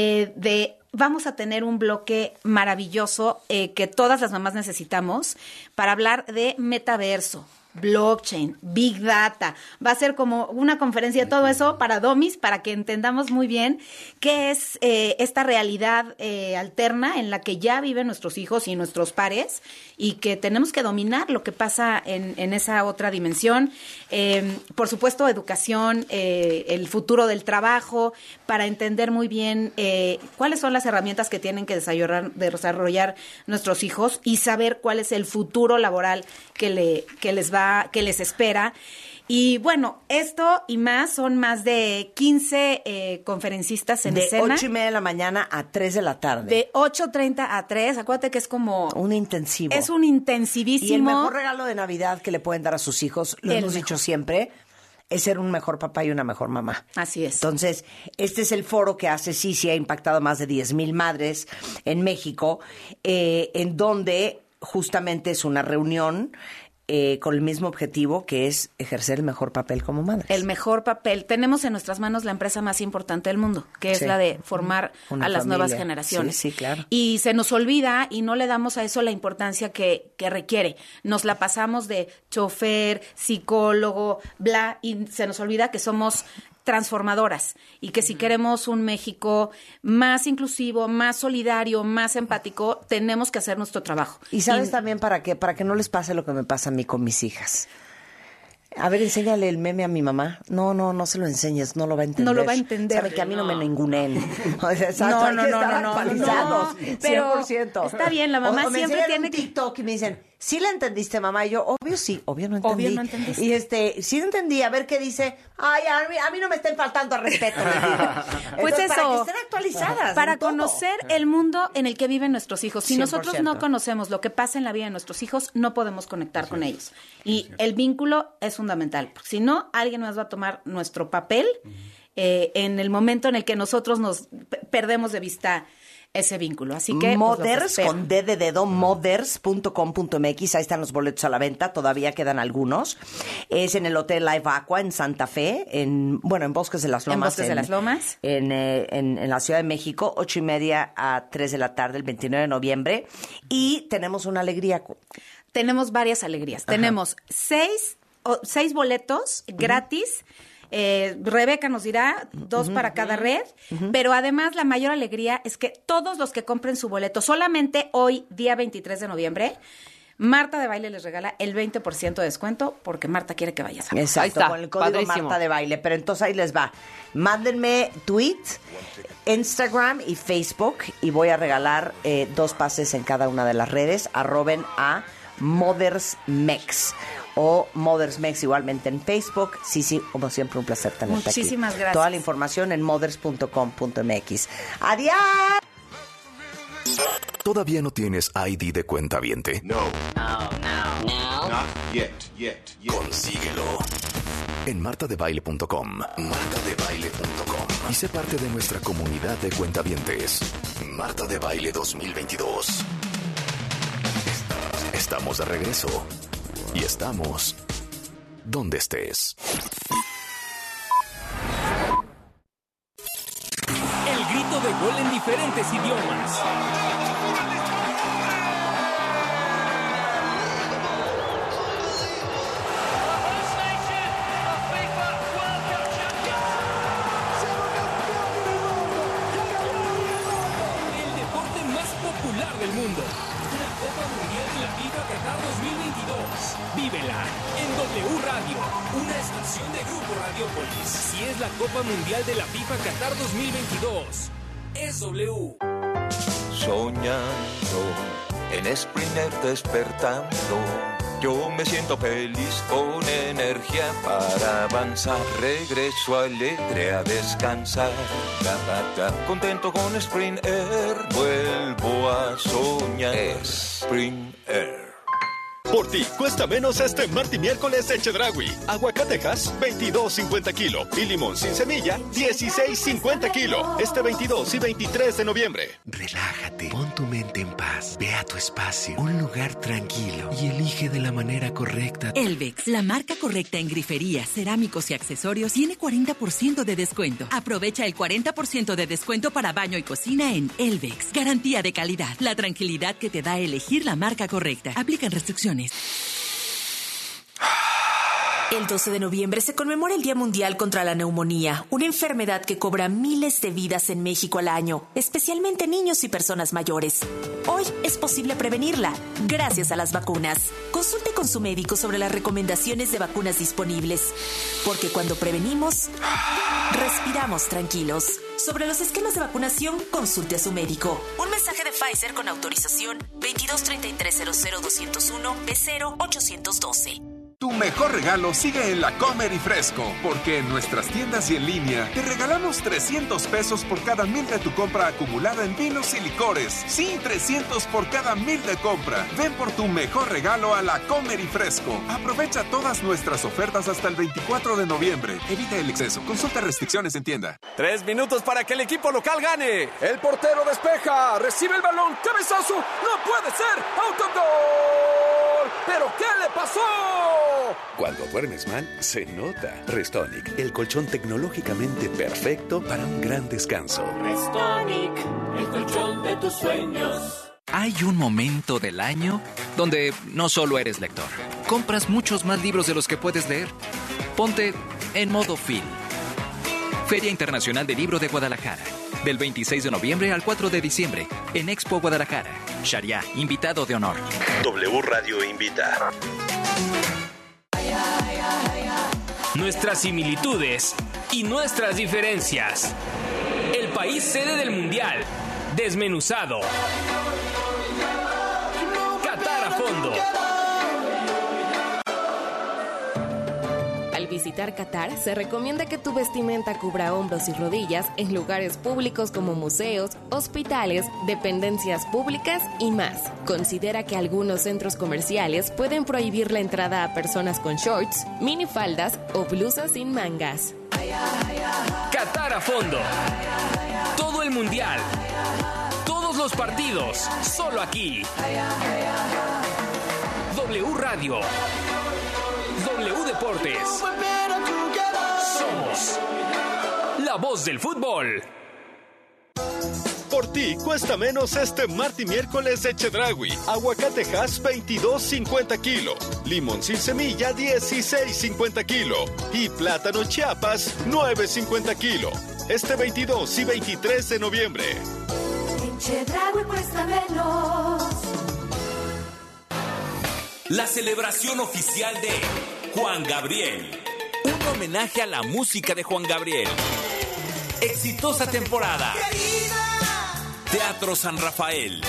[SPEAKER 10] Vamos a tener un bloque maravilloso que todas las mamás necesitamos para hablar de metaverso, blockchain, big data. Va a ser como una conferencia de todo eso para domis, para que entendamos muy bien qué es esta realidad alterna en la que ya viven nuestros hijos y nuestros pares y que tenemos que dominar lo que pasa en esa otra dimensión. Por supuesto, educación, el futuro del trabajo, para entender muy bien cuáles son las herramientas que tienen que desarrollar nuestros hijos y saber cuál es el futuro laboral que les espera. Y bueno, esto y más, son más de 15 conferencistas en escena.
[SPEAKER 29] De 8:30 de la mañana a 3 de la tarde.
[SPEAKER 10] De 8:30 a 3. Acuérdate que es como...
[SPEAKER 29] un intensivo.
[SPEAKER 10] Es un intensivísimo.
[SPEAKER 29] Y el mejor regalo de Navidad que le pueden dar a sus hijos, lo hemos dicho siempre, es ser un mejor papá y una mejor mamá.
[SPEAKER 10] Así es.
[SPEAKER 29] Entonces, este es el foro que hace Sisi, ha impactado a más de 10,000 madres en México, en donde justamente es una reunión con el mismo objetivo, que es ejercer el mejor papel como madres.
[SPEAKER 10] El mejor papel. Tenemos en nuestras manos la empresa más importante del mundo, que es la de formar a las nuevas generaciones.
[SPEAKER 29] Sí, claro.
[SPEAKER 10] Y se nos olvida y no le damos a eso la importancia que requiere. Nos la pasamos de chofer, psicólogo, bla, y se nos olvida que somos transformadoras y que si queremos un México más inclusivo, más solidario, más empático, tenemos que hacer nuestro trabajo.
[SPEAKER 29] Y sabes también para que no les pase lo que me pasa a mí con mis hijas. A ver, enséñale el meme a mi mamá. No se lo enseñes, no lo va a entender.
[SPEAKER 10] No lo va a entender.
[SPEAKER 29] Sabe que a mí no me ningunen. O sea,
[SPEAKER 10] no,
[SPEAKER 29] actualizados,
[SPEAKER 10] pero
[SPEAKER 29] 100%.
[SPEAKER 10] Está bien, la mamá siempre tiene
[SPEAKER 29] un TikTok y me dicen, ¿sí la entendiste, mamá? Y yo, obvio sí, obvio no entendí.
[SPEAKER 10] Obvio no entendiste.
[SPEAKER 29] Y sí entendí, a ver qué dice. Ay, a mí no me estén faltando al respeto.
[SPEAKER 10] Pues
[SPEAKER 29] entonces,
[SPEAKER 10] eso.
[SPEAKER 29] para que estén actualizadas.
[SPEAKER 10] Para conocer el mundo en el que viven nuestros hijos. Si
[SPEAKER 29] 100%.
[SPEAKER 10] nosotros no conocemos lo que pasa en la vida de nuestros hijos, no podemos conectar con ellos. Y el vínculo es fundamental. Porque si no, alguien más va a tomar nuestro papel en el momento en el que nosotros nos perdemos de vista ese vínculo. Así que
[SPEAKER 29] Mothers, con D de dedo, mothers.com.mx, ahí están los boletos a la venta, todavía quedan algunos. Es en el Hotel Live Aqua en Santa Fe, en Bosques de las Lomas.
[SPEAKER 10] En Bosques de las Lomas.
[SPEAKER 29] En la Ciudad de México, 8:30 a 3 de la tarde, el 29 de noviembre. Y tenemos una alegría.
[SPEAKER 10] Tenemos varias alegrías. Ajá. Tenemos 6 boletos gratis. Rebeca nos dirá 2 para cada red, pero además la mayor alegría es que todos los que compren su boleto, solamente hoy, día 23 de noviembre, Marta de Baile les regala el 20% de descuento porque Marta quiere que vayas a ver.
[SPEAKER 29] Exacto, ahí está, con el código padrísimo. Marta de Baile. Pero entonces ahí les va. Mándenme tweet, Instagram y Facebook y voy a regalar 2 pases en cada una de las redes. Arroben a MothersMex o MothersMex igualmente en Facebook. Sí, como siempre un placer tenerte aquí.
[SPEAKER 10] Muchísimas gracias.
[SPEAKER 29] Toda la información en mothers.com.mx. ¡Adiós!
[SPEAKER 28] ¿Todavía no tienes ID de cuentaviente?
[SPEAKER 21] No.
[SPEAKER 28] Not yet. Consíguelo en martadebaile.com. martadebaile.com y sé parte de nuestra comunidad de cuentavientes. Marta de Baile 2022. Estamos de regreso y estamos donde estés.
[SPEAKER 6] El grito de gol en diferentes idiomas. El deporte más popular del mundo. La Copa Mundial de la FIFA Qatar 2022. Vívela en W Radio, una estación de Grupo Radiopolis. Si es la Copa Mundial de la FIFA Qatar 2022, es W.
[SPEAKER 11] Soñando en Sprinter despertando, yo me siento feliz con energía para avanzar. Regreso alegre a descansar. Contento con Sprinter, vuelvo a soñar. Sprinter.
[SPEAKER 8] Por ti, cuesta menos este martes y miércoles de Chedraui. Aguacatejas, 22.50 kilo. Y limón sin semilla, 16.50 kilo. Este 22 y 23 de noviembre.
[SPEAKER 12] Relájate, pon tu mente en paz. Ve a tu espacio, un lugar tranquilo y elige de la manera correcta.
[SPEAKER 13] Elvex, la marca correcta en griferías, cerámicos y accesorios, tiene 40% de descuento. Aprovecha el 40% de descuento para baño y cocina en Elvex. Garantía de calidad, la tranquilidad que te da elegir la marca correcta. Aplican restricciones.
[SPEAKER 14] El 12 de noviembre se conmemora el Día Mundial contra la Neumonía, una enfermedad que cobra miles de vidas en México al año, especialmente niños y personas mayores. Hoy es posible prevenirla, gracias a las vacunas. Consulte con su médico sobre las recomendaciones de vacunas disponibles, porque cuando prevenimos, respiramos tranquilos. Sobre los esquemas de vacunación, consulte a su médico. Un mensaje de Pfizer con autorización 2233-00201-B0-812.
[SPEAKER 15] Tu mejor regalo sigue en La Comer y Fresco, porque en nuestras tiendas y en línea te regalamos 300 pesos por cada 1,000 de tu compra acumulada en vinos y licores. Sí, 300 por cada 1,000 de compra. Ven por tu mejor regalo a La Comer y Fresco. Aprovecha todas nuestras ofertas hasta el 24 de noviembre. Evita el exceso. Consulta restricciones en tienda.
[SPEAKER 16] 3 minutos para que el equipo local gane. El portero despeja, recibe el balón, cabezazo, no puede ser, autogol. ¿Pero qué le pasó?
[SPEAKER 28] Cuando duermes mal, se nota. Restonic, el colchón tecnológicamente perfecto para un gran descanso.
[SPEAKER 6] Restonic, el colchón de tus sueños.
[SPEAKER 1] Hay un momento del año donde no solo eres lector. Compras muchos más libros de los que puedes leer. Ponte en modo FIL. Feria Internacional del Libro de Guadalajara. Del 26 de noviembre al 4 de diciembre. En Expo Guadalajara. Sharia, invitado de honor.
[SPEAKER 28] W Radio invita.
[SPEAKER 6] Nuestras similitudes y nuestras diferencias. El país sede del Mundial. Desmenuzado. Qatar a fondo.
[SPEAKER 7] Al visitar Qatar, se recomienda que tu vestimenta cubra hombros y rodillas en lugares públicos como museos, hospitales, dependencias públicas y más. Considera que algunos centros comerciales pueden prohibir la entrada a personas con shorts, minifaldas o blusas sin mangas.
[SPEAKER 6] Qatar a fondo. Todo el Mundial. Todos los partidos. Solo aquí. W Radio. W Deportes. Somos la voz del fútbol.
[SPEAKER 8] Por ti cuesta menos este martes y miércoles de Chedraui. Aguacate Hass 22.50 kilo. Limón sin semilla 16.50 kilo. Y plátano Chiapas 9.50 kilo. Este 22 y 23 de noviembre.
[SPEAKER 21] En Chedraui cuesta menos.
[SPEAKER 27] La celebración oficial de Juan Gabriel. Un homenaje a la música de Juan Gabriel. Exitosa temporada. Teatro San Rafael.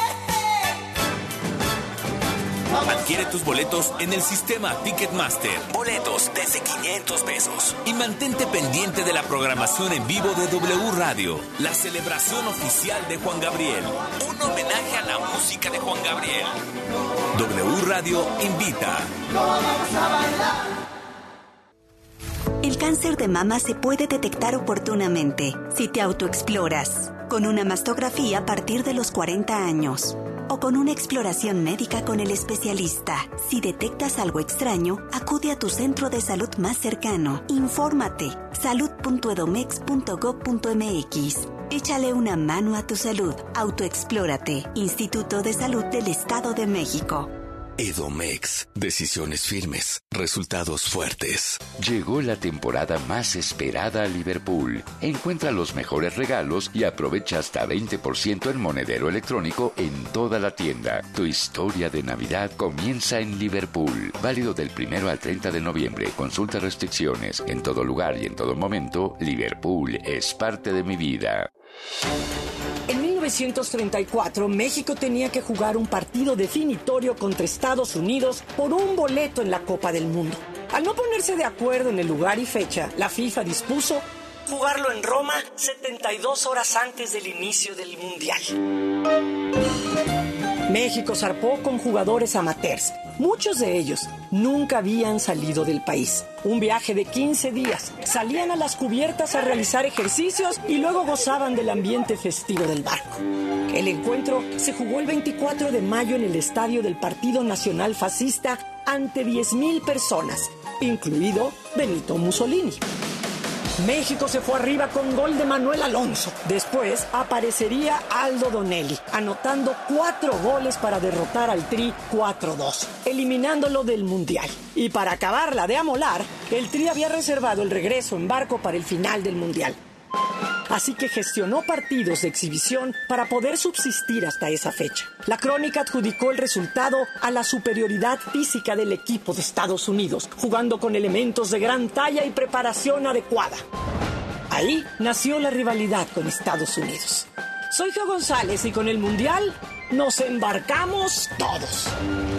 [SPEAKER 27] Adquiere tus boletos en el sistema Ticketmaster. Boletos desde 500 pesos. Y mantente pendiente de la programación en vivo de W Radio. La celebración oficial de Juan Gabriel. Un homenaje a la música de Juan Gabriel. W Radio invita.
[SPEAKER 17] El cáncer de mama se puede detectar oportunamente si te autoexploras, con una mastografía a partir de los 40 años, o con una exploración médica con el especialista. Si detectas algo extraño, acude a tu centro de salud más cercano. Infórmate. salud.edomex.gov.mx. Échale una mano a tu salud. Autoexplórate. Instituto de Salud del Estado de México.
[SPEAKER 28] Edomex. Decisiones firmes. Resultados fuertes.
[SPEAKER 18] Llegó la temporada más esperada a Liverpool. Encuentra los mejores regalos y aprovecha hasta 20% en monedero electrónico en toda la tienda. Tu historia de Navidad comienza en Liverpool. Válido del 1 al 30 de noviembre. Consulta restricciones. En todo lugar y en todo momento, Liverpool es parte de mi vida.
[SPEAKER 19] En 1934, México tenía que jugar un partido definitorio contra Estados Unidos por un boleto en la Copa del Mundo. Al no ponerse de acuerdo en el lugar y fecha, la FIFA dispuso jugarlo en Roma 72 horas antes del inicio del Mundial. México zarpó con jugadores amateurs. Muchos de ellos nunca habían salido del país. Un viaje de 15 días. Salían a las cubiertas a realizar ejercicios y luego gozaban del ambiente festivo del barco. El encuentro se jugó el 24 de mayo en el estadio del Partido Nacional Fascista ante 10,000 personas, incluido Benito Mussolini. México se fue arriba con gol de Manuel Alonso. Después aparecería Aldo Donelli, anotando 4 goles para derrotar al Tri 4-2, eliminándolo del Mundial. Y para acabarla de amolar, el Tri había reservado el regreso en barco para el final del Mundial. Así que gestionó partidos de exhibición para poder subsistir hasta esa fecha. La crónica adjudicó el resultado a la superioridad física del equipo de Estados Unidos, jugando con elementos de gran talla y preparación adecuada. Ahí nació la rivalidad con Estados Unidos. Soy Geo González y con el Mundial nos embarcamos todos.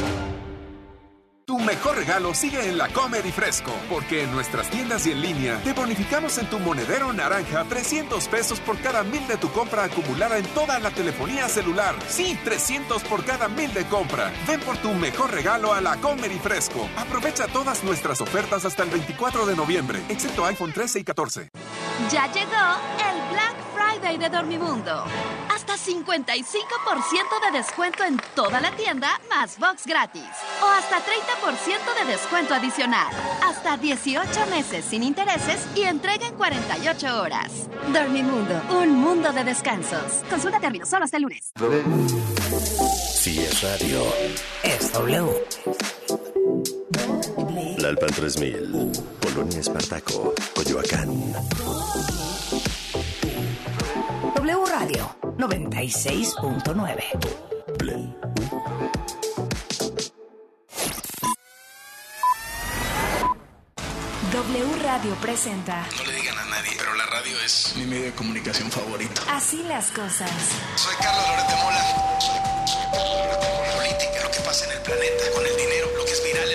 [SPEAKER 15] Tu mejor regalo sigue en La Comer y Fresco, porque en nuestras tiendas y en línea te bonificamos en tu monedero naranja 300 pesos por cada 1,000 de tu compra acumulada en toda la telefonía celular. Sí, 300 por cada 1,000 de compra. Ven por tu mejor regalo a La Comer y Fresco. Aprovecha todas nuestras ofertas hasta el 24 de noviembre, excepto iPhone 13 y 14.
[SPEAKER 21] Ya llegó el Black Friday de Dormimundo. Hasta
[SPEAKER 2] hasta 55% de descuento en toda la tienda, más box gratis. O hasta 30% de descuento adicional. Hasta 18 meses sin intereses y entrega en 48 horas. Dormimundo, un mundo de descansos. Consulta términos solo hasta el lunes.
[SPEAKER 28] Si es radio,
[SPEAKER 29] es W.
[SPEAKER 28] Lalpan 3000, Polonia Espartaco, Coyoacán.
[SPEAKER 29] W Radio 96.9.
[SPEAKER 14] W Radio presenta.
[SPEAKER 3] No le digan a nadie, pero la radio es mi medio de comunicación favorito.
[SPEAKER 14] Así las cosas.
[SPEAKER 3] Soy Carlos Loret de Mola. Política, lo que pasa en el planeta, con el dinero, lo que es viral.